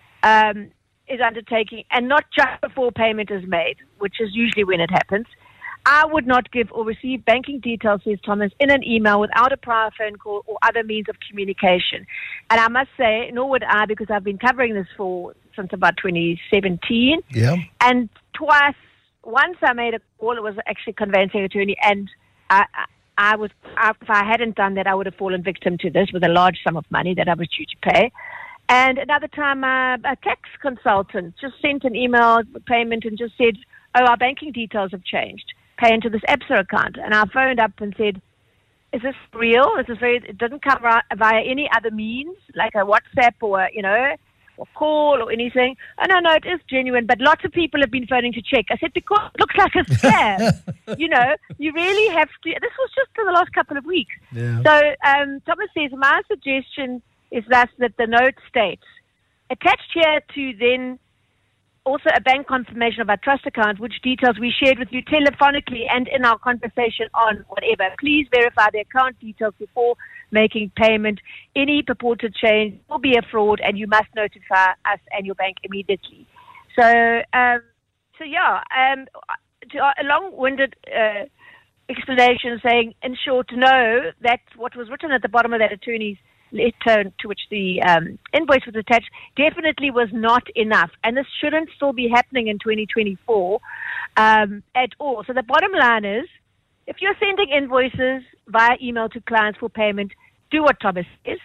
um, is undertaking and not just before payment is made, which is usually when it happens. I would not give or receive banking details, says Thomas, in an email without a prior phone call or other means of communication. And I must say, nor would I, because I've been covering this for since about twenty seventeen. Yeah. And twice, once I made a call, it was actually a conveyancing attorney, and I, I, I was, I, if I hadn't done that, I would have fallen victim to this with a large sum of money that I was due to pay. And another time, uh, a tax consultant just sent an email payment and just said, oh, our banking details have changed. Pay into this ABSA account. And I phoned up and said, is this real? Is this very, it doesn't come via any other means, like a WhatsApp or, you know, or call or anything. Oh, no, no, it is genuine. But lots of people have been phoning to check. I said, because it looks like a scam. You know, you really have to. This was just for the last couple of weeks. Yeah. So um, Thomas says, my suggestion is thus that the note states, attached here to then also a bank confirmation of our trust account, which details we shared with you telephonically and in our conversation on whatever. Please verify the account details before making payment. Any purported change will be a fraud, and you must notify us and your bank immediately. So, um, so yeah, um, to a long-winded uh, explanation saying, in short, no, that what was written at the bottom of that attorney's letter to which the um, invoice was attached definitely was not enough, and this shouldn't still be happening in twenty twenty-four um, at all. So the bottom line is, if you're sending invoices via email to clients for payment, do what Thomas says.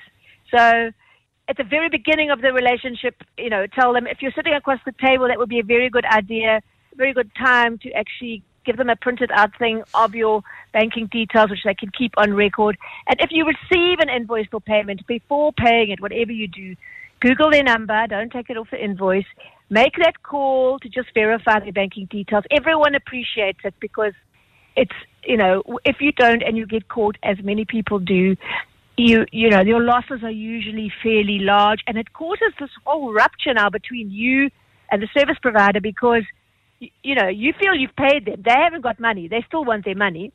So at the very beginning of the relationship, you know, tell them if you're sitting across the table, that would be a very good idea, a very good time to actually give them a printed out thing of your banking details, which they can keep on record. And if you receive an invoice for payment, before paying it, whatever you do, Google their number, don't take it off the invoice, make that call to just verify their banking details. Everyone appreciates it because it's, you know, if you don't and you get caught, as many people do, you you know, your losses are usually fairly large, and it causes this whole rupture now between you and the service provider because you know, you feel you've paid them. They haven't got money. They still want their money.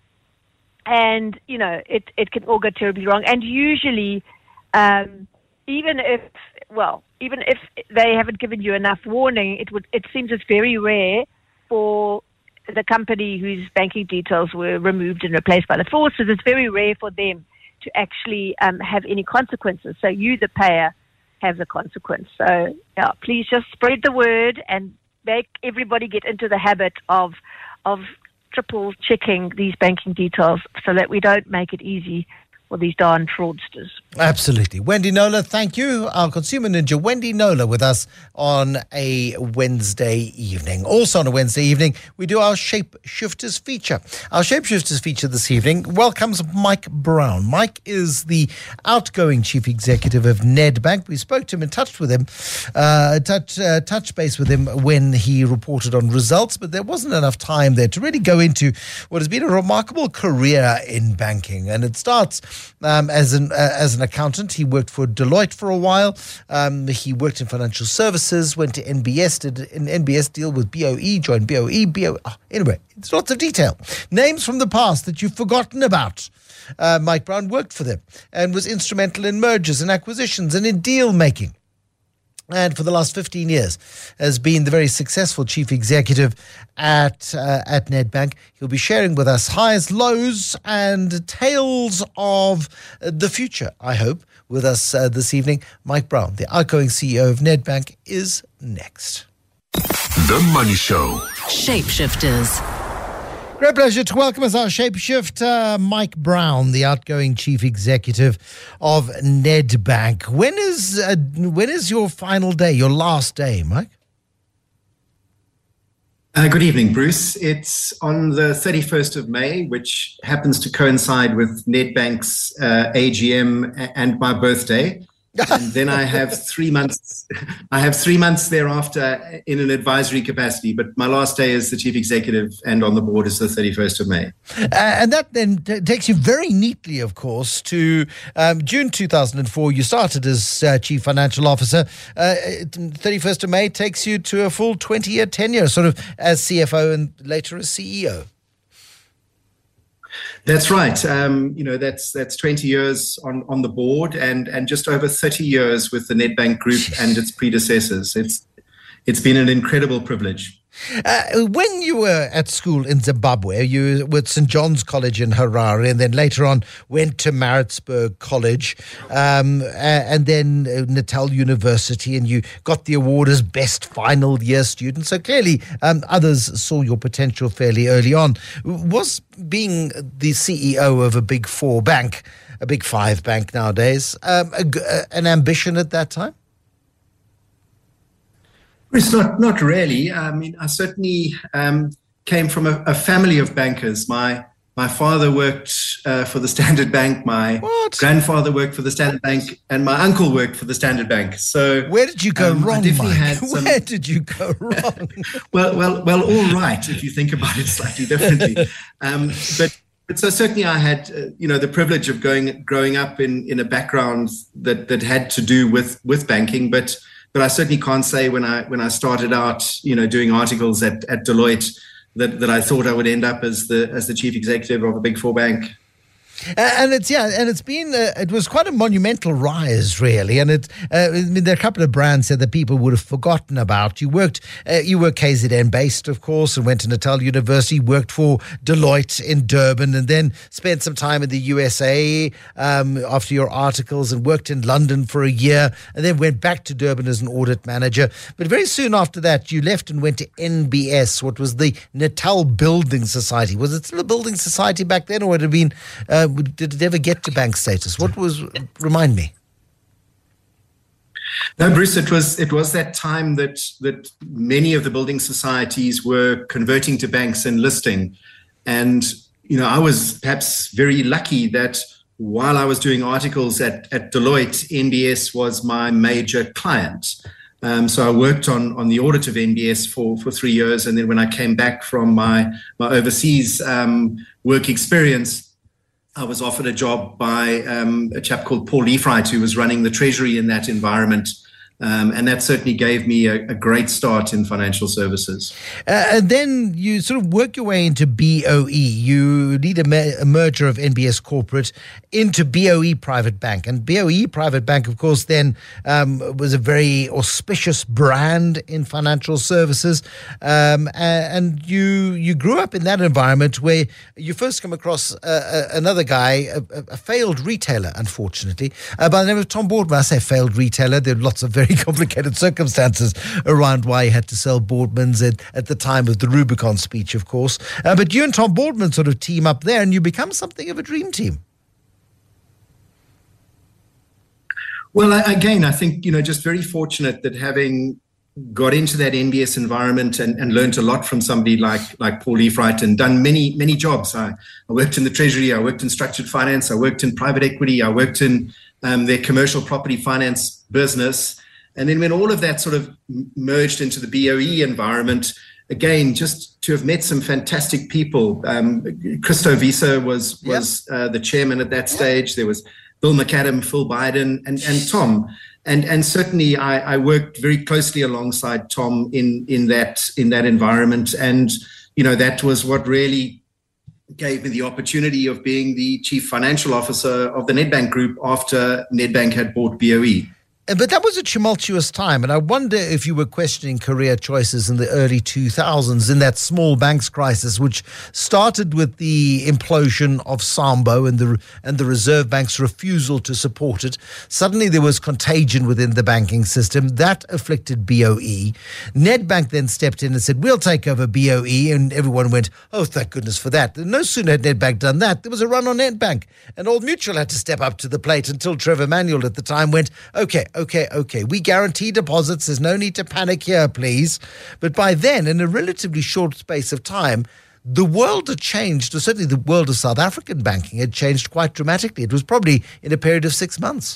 And, you know, it, it can all go terribly wrong. And usually, um, even if, well, even if they haven't given you enough warning, it would, it seems it's very rare for the company whose banking details were removed and replaced by the fraudsters. It's very rare for them to actually um, have any consequences. So you, the payer, have the consequence. So yeah, please just spread the word and make everybody get into the habit of of triple checking these banking details so that we don't make it easy for these darn fraudsters. Absolutely. Wendy Knowler, thank you. Our consumer ninja, Wendy Knowler, with us on a Wednesday evening. Also on a Wednesday evening, we do our Shapeshifters feature. Our Shapeshifters feature this evening welcomes Mike Brown. Mike is the outgoing chief executive of Nedbank. We spoke to him and touched with him, uh, touch, uh, touch base with him when he reported on results, but there wasn't enough time there to really go into what has been a remarkable career in banking. And it starts um, as an uh, as an accountant. He worked for Deloitte for a while. Um, he worked in financial services, went to N B S, did an N B S deal with B O E, joined B O E, B O E. Oh, anyway, it's lots of detail. Names from the past that you've forgotten about. Uh, Mike Brown worked for them and was instrumental in mergers and acquisitions and in deal making. And for the last fifteen years has been the very successful chief executive at uh, at Nedbank. He'll be sharing with us highs, lows, and tales of the future, I hope, with us uh, this evening. Mike Brown, the outgoing C E O of Nedbank, is next. The Money Show. Shapeshifters. Great pleasure to welcome as our shapeshifter, Mike Brown, the outgoing chief executive of Nedbank. When is uh, when is your final day, your last day, Mike? Uh, good evening, Bruce. It's on the thirty-first of May, which happens to coincide with Nedbank's uh, A G M and my birthday. And then I have three months. I have three months thereafter in an advisory capacity. But my last day as the chief executive and on the board is the thirty-first of May. Uh, and that then t- takes you very neatly, of course, to um, June two thousand four. You started as uh, chief financial officer. Uh, thirty-first of May takes you to a full twenty-year tenure, sort of as C F O and later as C E O. That's right. Um, you know, that's that's twenty years on, on the board and, and just over thirty years with the Nedbank Group and its predecessors. It's it's been an incredible privilege. Uh, when you were at school in Zimbabwe, you were at Saint John's College in Harare, and then later on went to Maritzburg College, um, and then Natal University, and you got the award as best final year student. So clearly, um, others saw your potential fairly early on. Was being the C E O of a Big Four bank, a Big Five bank nowadays, um, a, an ambition at that time? It's not, not really. I mean, I certainly um, came from a, a family of bankers. My my father worked uh, for the Standard Bank. My what? grandfather worked for the Standard Bank, and my uncle worked for the Standard Bank. So where did you go um, wrong, Mike? Had some... Where did you go wrong? well, well, well, all right. If you think about it slightly differently, um, but. But so certainly I had, uh, you know, the privilege of going, growing up in, in a background that, that had to do with, with banking. But but I certainly can't say when I when I started out, you know, doing articles at, at Deloitte that, that I thought I would end up as the as the chief executive of a Big Four bank. And it's yeah, and it's been uh, it was quite a monumental rise, really. And it, uh, I mean, there are a couple of brands that people would have forgotten about. You worked, uh, you were K Z N based, of course, and went to Natal University. Worked for Deloitte in Durban, and then spent some time in the U S A um, after your articles, and worked in London for a year, and then went back to Durban as an audit manager. But very soon after that, you left and went to N B S, what was the Natal Building Society. Was it still a building society back then, or would it have been? Uh, Did it ever get to bank status? What was, remind me? No, Bruce, it was it was that time that that many of the building societies were converting to banks and listing. And, you know, I was perhaps very lucky that while I was doing articles at, at Deloitte, N B S was my major client. Um, so I worked on, on the audit of N B S for, for three years. And then when I came back from my, my overseas um, work experience, I was offered a job by um, a chap called Paul Leifright, who was running the treasury in that environment. Um, and that certainly gave me a, a great start in financial services. Uh, and then you sort of work your way into B O E. You lead a, me- a merger of N B S Corporate into B O E Private Bank. And B O E Private Bank, of course, then um, was a very auspicious brand in financial services. Um, and you you grew up in that environment where you first come across uh, another guy, a, a failed retailer, unfortunately, uh, by the name of Tom Boardman. I say failed retailer. There are lots of very complicated circumstances around why he had to sell Boardman's at, at the time of the Rubicon speech, of course. Uh, but you and Tom Boardman sort of team up there and you become something of a dream team. Well, I, again, I think, you know, just very fortunate that having got into that N B S environment and, and learned a lot from somebody like like Paul Leafright and done many, many jobs. I, I worked in the Treasury, I worked in structured finance, I worked in private equity, I worked in um, their commercial property finance business. And then when all of that sort of merged into the B O E environment, again, just to have met some fantastic people. Um, Christo Visa was was yep. uh, the chairman at that stage. There was Bill McAdam, Phil Biden, and and Tom. And and certainly I, I worked very closely alongside Tom in in that in that environment. And, you know, that was what really gave me the opportunity of being the chief financial officer of the Nedbank Group after Nedbank had bought B O E. But that was a tumultuous time, and I wonder if you were questioning career choices in the early two thousands in that small banks crisis, which started with the implosion of Sambo and the and the Reserve Bank's refusal to support it. Suddenly there was contagion within the banking system. That afflicted B O E. Nedbank then stepped in and said, we'll take over B O E, and everyone went, oh, thank goodness for that. No sooner had Nedbank done that, there was a run on Nedbank, and Old Mutual had to step up to the plate until Trevor Manuel at the time went, okay, Okay, okay, we guarantee deposits. There's no need to panic here, please. But by then, in a relatively short space of time, the world had changed, or certainly the world of South African banking had changed quite dramatically. It was probably in a period of six months.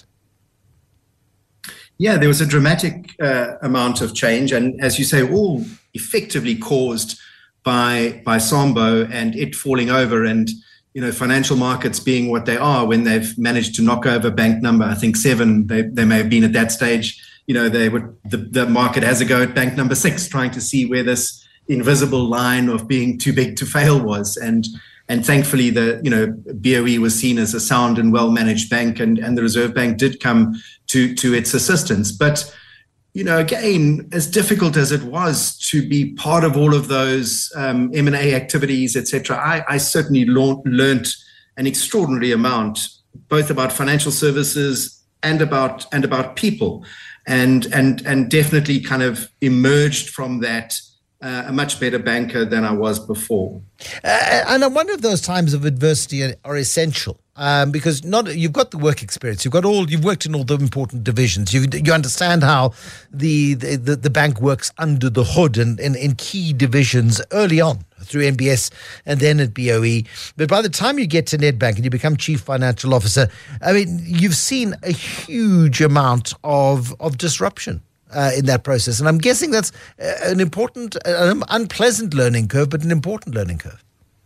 Yeah, there was a dramatic uh, amount of change. And as you say, all effectively caused by, by Sambo and it falling over and, you know, financial markets being what they are when they've managed to knock over bank number, I think seven, they, they may have been at that stage. You know, they would, the, the market has a go at bank number six, trying to see where this invisible line of being too big to fail was. And and thankfully, the, you know, B O E was seen as a sound and well-managed bank, and, and the Reserve Bank did come to, to its assistance. But, you know, again, as difficult as it was to be part of all of those um, M and A activities, et cetera, I, I certainly lo- learned an extraordinary amount, both about financial services and about and about people, and and and definitely kind of emerged from that uh, a much better banker than I was before. Uh, and I wonder if those times of adversity are, are essential. Um, because not you've got the work experience, you've got all you've worked in all the important divisions. You you understand how the the, the bank works under the hood and in, in key divisions early on through N B S and then at B O E. But by the time you get to Nedbank and you become chief financial officer, I mean you've seen a huge amount of of disruption uh, in that process, and I'm guessing that's an important, an unpleasant learning curve, but an important learning curve.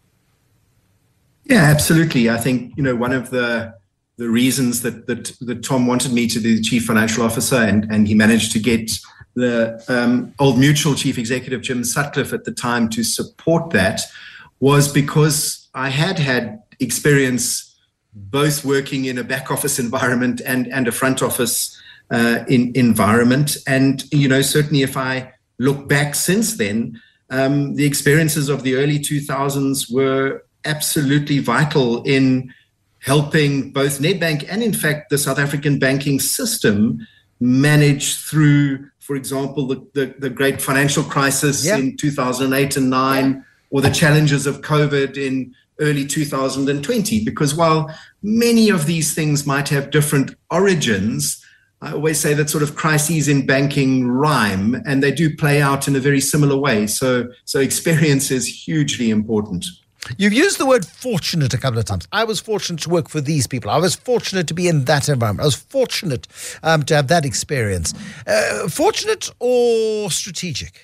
Yeah, absolutely. I think, you know, one of the the reasons that that, that Tom wanted me to be the chief financial officer, and, and he managed to get the um, Old Mutual chief executive, Jim Sutcliffe, at the time to support that, was because I had had experience both working in a back office environment and, and a front office uh, in, environment. And, you know, certainly if I look back since then, um, the experiences of the early two thousands were absolutely vital in helping both Nedbank and, in fact, the South African banking system manage through, for example, the, the, the great financial crisis yeah. in two thousand eight and nine, yeah. or the challenges of COVID in early two thousand twenty. Because while many of these things might have different origins, I always say that sort of crises in banking rhyme, and they do play out in a very similar way. So, so experience is hugely important. You've used the word fortunate a couple of times. I was fortunate to work for these people. I was fortunate to be in that environment. I was fortunate um, to have that experience. Uh, fortunate or strategic?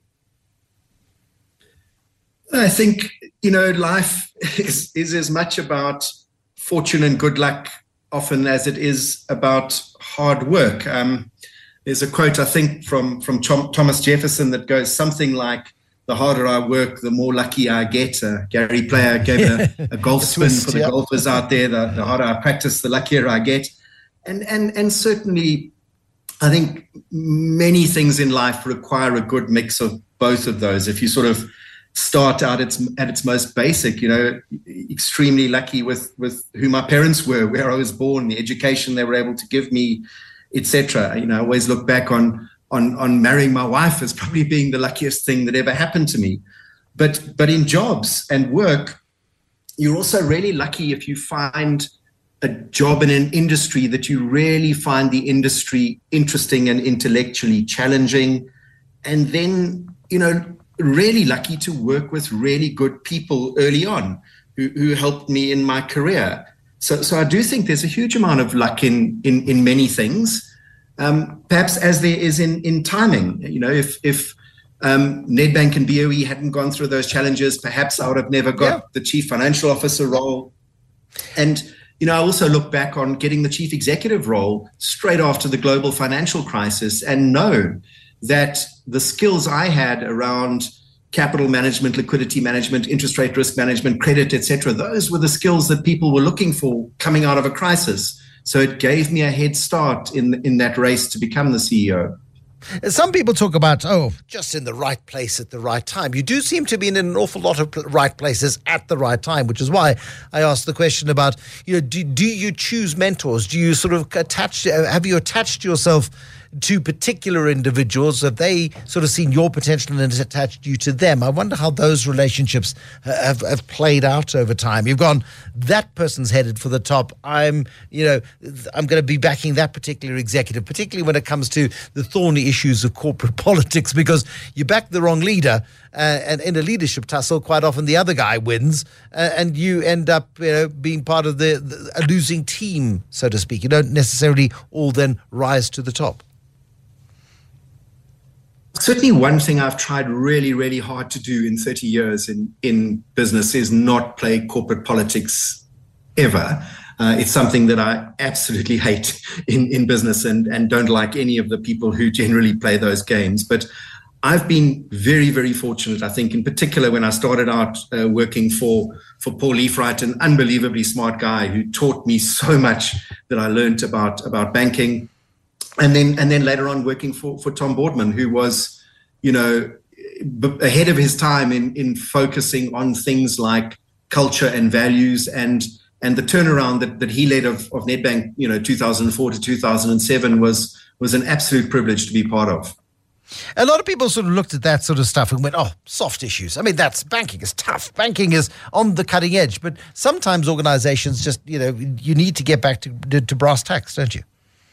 I think, you know, life is, is as much about fortune and good luck often as it is about hard work. Um, there's a quote, I think, from, from Tom, Thomas Jefferson that goes something like, the harder I work, the more lucky I get. Uh, Gary Player gave a, a golf spin twist, for the yep. golfers out there. The, the harder I practice, the luckier I get. And, and, and certainly, I think many things in life require a good mix of both of those. If you sort of start out at its, at its most basic, you know, extremely lucky with, with who my parents were, where I was born, the education they were able to give me, et cetera. You know, I always look back on on on marrying my wife as probably being the luckiest thing that ever happened to me. But but in jobs and work, you're also really lucky if you find a job in an industry that you really find the industry interesting and intellectually challenging. And then, you know, really lucky to work with really good people early on who, who helped me in my career. So so I do think there's a huge amount of luck in in, in many things. Um, perhaps as there is in, in timing. You know, if if um, Nedbank and B O E hadn't gone through those challenges, perhaps I would have never got yeah. the chief financial officer role. And, you know, I also look back on getting the chief executive role straight after the global financial crisis and know that the skills I had around capital management, liquidity management, interest rate risk management, credit, et cetera, those were the skills that people were looking for coming out of a crisis. So it gave me a head start in in that race to become the C E O. Some people talk about, oh, just in the right place at the right time. You do seem to be in an awful lot of right places at the right time, which is why I asked the question about, you know, do, do you choose mentors? Do you sort of attach, have you attached yourself to particular individuals? Have they sort of seen your potential and attached you to them? I wonder how those relationships have, have played out over time. You've gone, that person's headed for the top. I'm, you know, I'm going to be backing that particular executive, particularly when it comes to the thorny issues of corporate politics, because you back the wrong leader, uh, and in a leadership tussle, quite often the other guy wins, uh, and you end up, you know, being part of the, the a losing team, so to speak. You don't necessarily all then rise to the top. Certainly one thing I've tried really, really hard to do in thirty years in, in business is not play corporate politics ever. Uh, it's something that I absolutely hate in, in business and, and don't like any of the people who generally play those games. But I've been very, very fortunate, I think, in particular when I started out uh, working for, for Paul Leafright, an unbelievably smart guy who taught me so much that I learned about, about banking. And then, and then later on, working for, for Tom Boardman, who was, you know, b- ahead of his time in, in focusing on things like culture and values, and and the turnaround that, that he led of, of Nedbank, you know, two thousand four to two thousand seven was was an absolute privilege to be part of. A lot of people sort of looked at that sort of stuff and went, oh, soft issues. I mean, that's banking is tough. Banking is on the cutting edge. But sometimes organizations just, you know, you need to get back to, to, to brass tacks, don't you?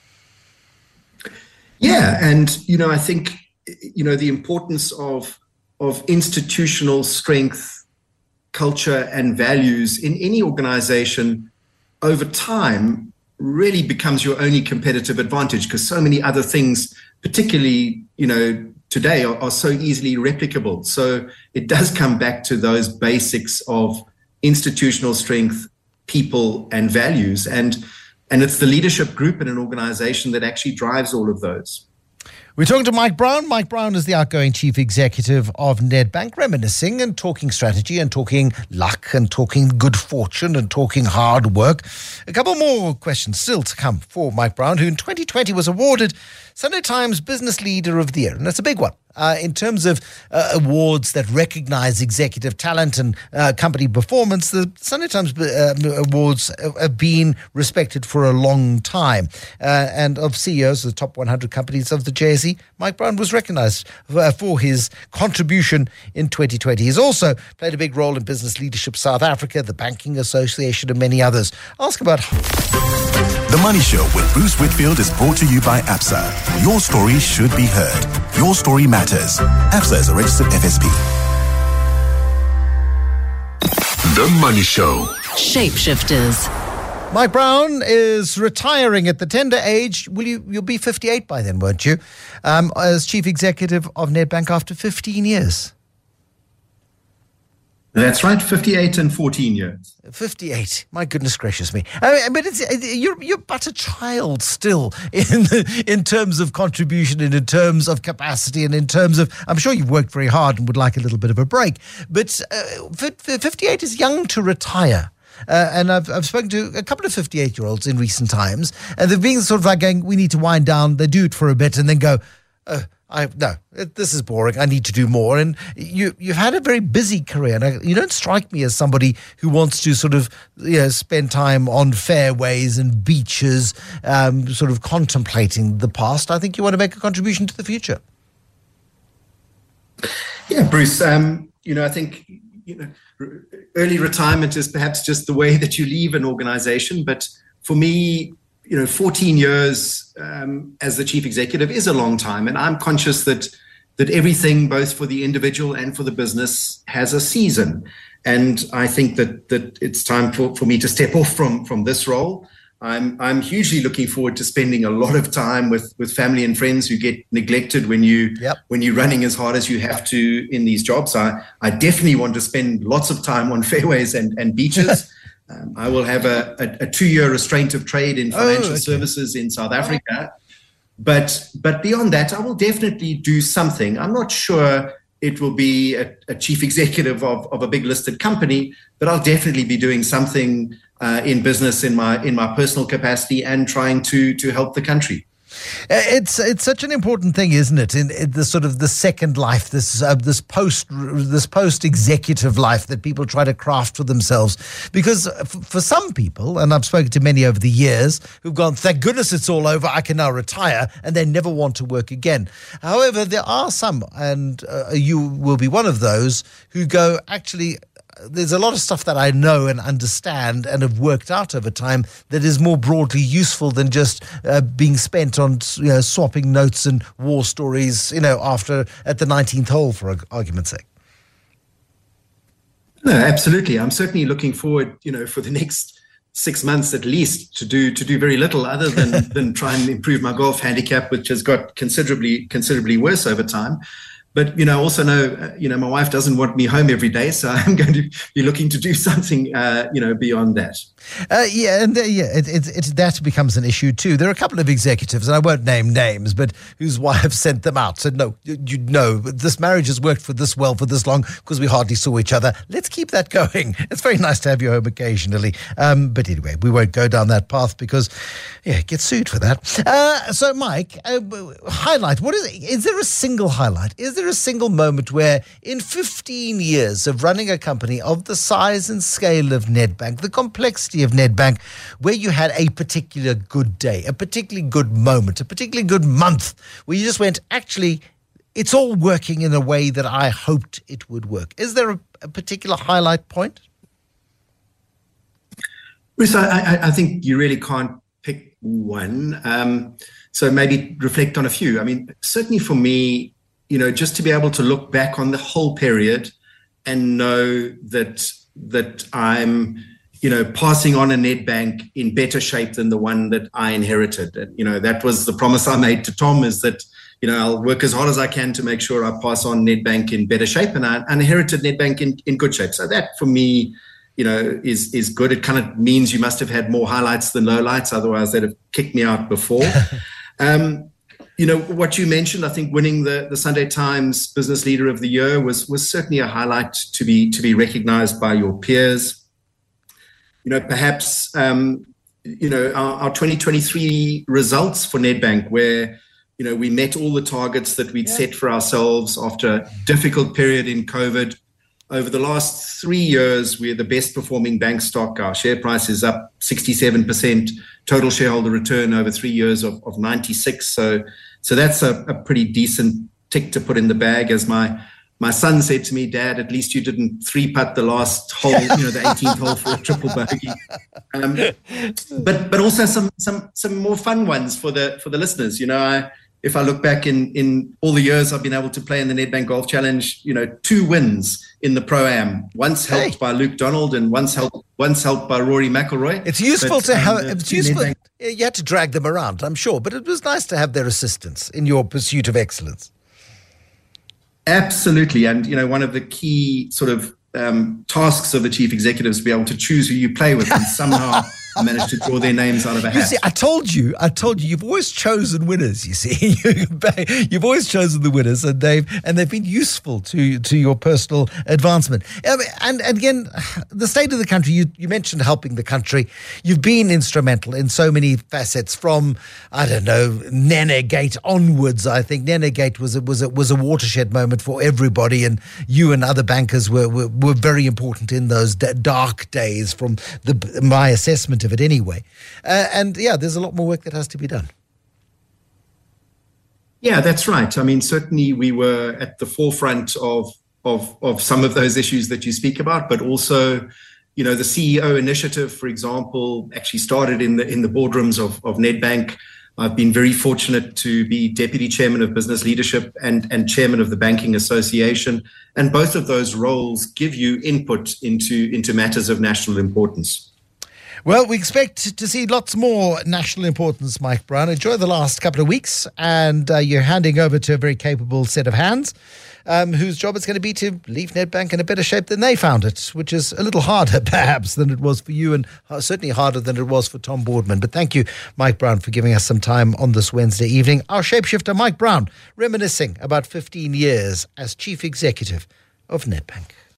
Yeah, and, you know, I think, you know, the importance of of institutional strength, culture, and values in any organization over time really becomes your only competitive advantage, because so many other things, particularly, you know, today are, are so easily replicable. So it does come back to those basics of institutional strength, people, and values. And And it's the leadership group in an organization that actually drives all of those. We're talking to Mike Brown. Mike Brown is the outgoing chief executive of Nedbank, reminiscing and talking strategy and talking luck and talking good fortune and talking hard work. A couple more questions still to come for Mike Brown, who in twenty twenty was awarded Sunday Times Business Leader of the Year. And that's a big one. Uh, in terms of uh, awards that recognize executive talent and uh, company performance, the Sunday Times uh, awards have been respected for a long time. Uh, and of C E Os, the top one hundred companies of the J S E, Mike Brown was recognized uh, for his contribution in twenty twenty. He's also played a big role in Business Leadership South Africa, the Banking Association, and many others. Ask about... The Money Show with Bruce Whitfield is brought to you by ABSA. Your story should be heard. Your story matters. ABSA is a registered F S P. The Money Show. Shapeshifters. Mike Brown is retiring at the tender age. Will you? You'll be fifty-eight by then, won't you? Um, as chief executive of Nedbank after fifteen years. That's right, fifty-eight and fourteen years. fifty-eight. My goodness gracious me! I mean, but it's you're you're but a child still in the, in terms of contribution and in terms of capacity and in terms of. I'm sure you've worked very hard and would like a little bit of a break, but uh, fifty-eight is young to retire. Uh, and I've I've spoken to a couple of fifty-eight-year-olds in recent times, and they're being sort of like going, "We need to wind down." They do it for a bit and then go, "Oh, I no, it, this is boring. I need to do more." And you you've had a very busy career, and I, you don't strike me as somebody who wants to sort of you know spend time on fairways and beaches, um, sort of contemplating the past. I think you want to make a contribution to the future. Yeah, Bruce. Um, you know, I think you know. Early retirement is perhaps just the way that you leave an organization. But for me, you know, fourteen years um, as the chief executive is a long time. And I'm conscious that that everything, both for the individual and for the business, has a season. And I think that that it's time for, for me to step off from, from this role. I'm I'm hugely looking forward to spending a lot of time with, with family and friends who get neglected when you yep. when you're running as hard as you have to in these jobs. I, I definitely want to spend lots of time on fairways and, and beaches. um, I will have a, a, a two-year restraint of trade in financial oh, okay. services in South Africa. But but beyond that, I will definitely do something. I'm not sure it will be a, a chief executive of, of a big listed company, but I'll definitely be doing something Uh, in business, in my in my personal capacity, and trying to to help the country. It's it's such an important thing, isn't it? In, in the sort of the second life, this uh, this post this post executive life that people try to craft for themselves. Because f- for some people, and I've spoken to many over the years, who've gone, "Thank goodness it's all over. I can now retire," and they never want to work again. However, there are some, and uh, you will be one of those who go, actually, there's a lot of stuff that I know and understand and have worked out over time that is more broadly useful than just uh, being spent on you know, swapping notes and war stories, you know, after at the nineteenth hole, for argument's sake. No, absolutely. I'm certainly looking forward, you know, for the next six months at least to do to do very little other than than try and improve my golf handicap, which has got considerably considerably worse over time. But, you know, also know, you know, my wife doesn't want me home every day, so I'm going to be looking to do something, uh, you know, beyond that. Uh, yeah, and uh, yeah, it, it, it, that becomes an issue too. There are a couple of executives, and I won't name names, but whose wives sent them out, said, no, you, you know, this marriage has worked for this well for this long because we hardly saw each other. Let's keep that going. It's very nice to have you home occasionally. Um, but anyway, we won't go down that path because, yeah, get sued for that. Uh, so, Mike, uh, highlight, what is is there a single highlight? Is there a single moment where in fifteen years of running a company of the size and scale of Nedbank, the complexity of Nedbank, where you had a particular good day, a particularly good moment, a particularly good month, where you just went, actually, it's all working in a way that I hoped it would work? Is there a, a particular highlight point? Bruce, I, I, I think you really can't pick one. Um, so maybe reflect on a few. I mean, certainly for me, you know, just to be able to look back on the whole period and know that that I'm, you know, passing on a Nedbank in better shape than the one that I inherited. And, you know, that was the promise I made to Tom, is that, you know, I'll work as hard as I can to make sure I pass on Nedbank in better shape, and I inherited Nedbank in, in good shape. So that for me, you know, is is good. It kind of means you must have had more highlights than lowlights, otherwise they'd have kicked me out before. um, You know, what you mentioned, I think winning the, the Sunday Times Business Leader of the Year was was certainly a highlight to be to be recognized by your peers. You know, perhaps, um, you know, our, our twenty twenty-three results for Nedbank, where, you know, we met all the targets that we'd yeah. set for ourselves after a difficult period in COVID. Over the last three years, we're the best performing bank stock. Our share price is up sixty-seven percent, total shareholder return over three years of, of ninety-six. So, so that's a, a pretty decent tick to put in the bag. As my my son said to me, Dad, at least you didn't three putt the last hole, you know, the eighteenth hole for a triple bogey. Um, but but also some some some more fun ones for the for the listeners. You know, I. If I look back in, in all the years I've been able to play in the Nedbank Golf Challenge, you know, two wins in the Pro-Am, once helped hey. by Luke Donald and once helped once helped by Rory McIlroy. It's useful but, to um, have, it's useful. Nedbank- you had to drag them around, I'm sure, but it was nice to have their assistance in your pursuit of excellence. Absolutely. And, you know, one of the key sort of um, tasks of the chief executives to be able to choose who you play with, and somehow managed to draw their names out of a hat. You see, I told you, I told you, you've always chosen winners. You see, you've always chosen the winners, and they've and they've been useful to to your personal advancement. Um, and, and again, the state of the country. You you mentioned helping the country. You've been instrumental in so many facets. From I don't know, Nenegate onwards. I think Nenegate was a, was a, was a watershed moment for everybody, and you and other bankers were were, were very important in those d- dark days. From the my assessment of it anyway. Uh, and yeah, there's a lot more work that has to be done. Yeah, that's right. I mean, certainly we were at the forefront of, of, of some of those issues that you speak about, but also, you know, the C E O initiative, for example, actually started in the, in the boardrooms of, of Nedbank. I've been very fortunate to be Deputy Chairman of Business Leadership and, and Chairman of the Banking Association. And both of those roles give you input into, into matters of national importance. Well, we expect to see lots more national importance, Mike Brown. Enjoy the last couple of weeks, and uh, you're handing over to a very capable set of hands um, whose job it's going to be to leave Nedbank in a better shape than they found it, which is a little harder, perhaps, than it was for you, and uh, certainly harder than it was for Tom Boardman. But thank you, Mike Brown, for giving us some time on this Wednesday evening. Our shapeshifter, Mike Brown, reminiscing about fifteen years as Chief Executive of Nedbank.